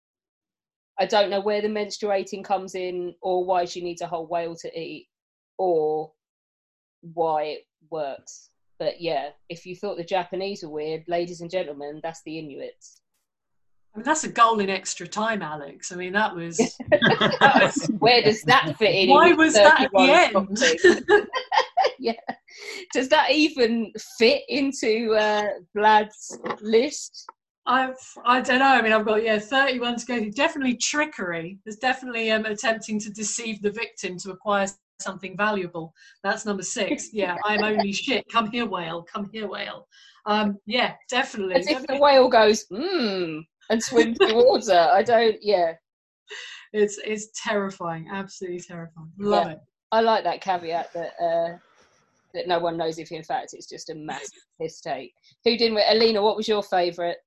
I don't know where the menstruating comes in, or why she needs a whole whale to eat, or why it works. But yeah, if you thought the Japanese were weird, ladies and gentlemen, that's the Inuits.
I mean, that's a goal in extra time, Alex. I mean, that was...
Where does that fit in?
Why was that at the end?
Yeah. Does that even fit into Vlad's list?
I don't know. I mean, I've got 31 to go through. Definitely trickery. There's definitely attempting to deceive the victim to acquire something valuable. That's number 6. Yeah, I'm only shit. Come here, whale. Come here, whale. Yeah, definitely.
As if the whale goes and swims towards her. I don't. Yeah.
It's terrifying. Absolutely terrifying. Love it.
I like that caveat that no one knows if in fact it's just a massive piss take. Who didn't? Alina, what was your favourite?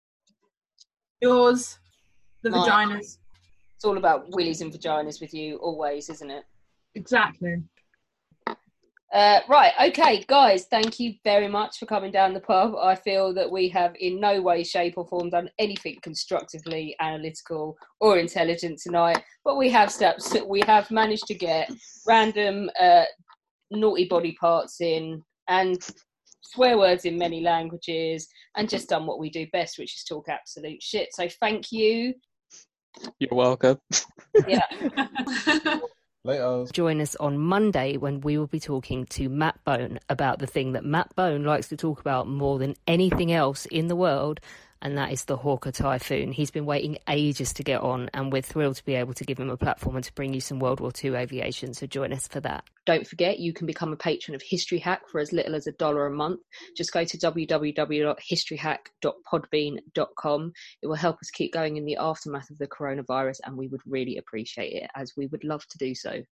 Yours, the
Mine.
vaginas.
It's all about willies and vaginas with you always, isn't it?
Exactly.
Right, okay, guys, thank you very much for coming down the pub. I feel that we have in no way, shape or form done anything constructively analytical or intelligent tonight, but we have steps. We have managed to get random naughty body parts in and swear words in many languages and just done what we do best, which is talk absolute shit. So thank you.
You're welcome.
Yeah.
Later.
Join us on Monday when we will be talking to Matt Bone about the thing that Matt Bone likes to talk about more than anything else in the world, and that is the Hawker Typhoon. He's been waiting ages to get on, and we're thrilled to be able to give him a platform and to bring you some World War II aviation, so join us for that. Don't forget, you can become a patron of History Hack for as little as $1 a month. Just go to www.historyhack.podbean.com. It will help us keep going in the aftermath of the coronavirus, and we would really appreciate it, as we would love to do so.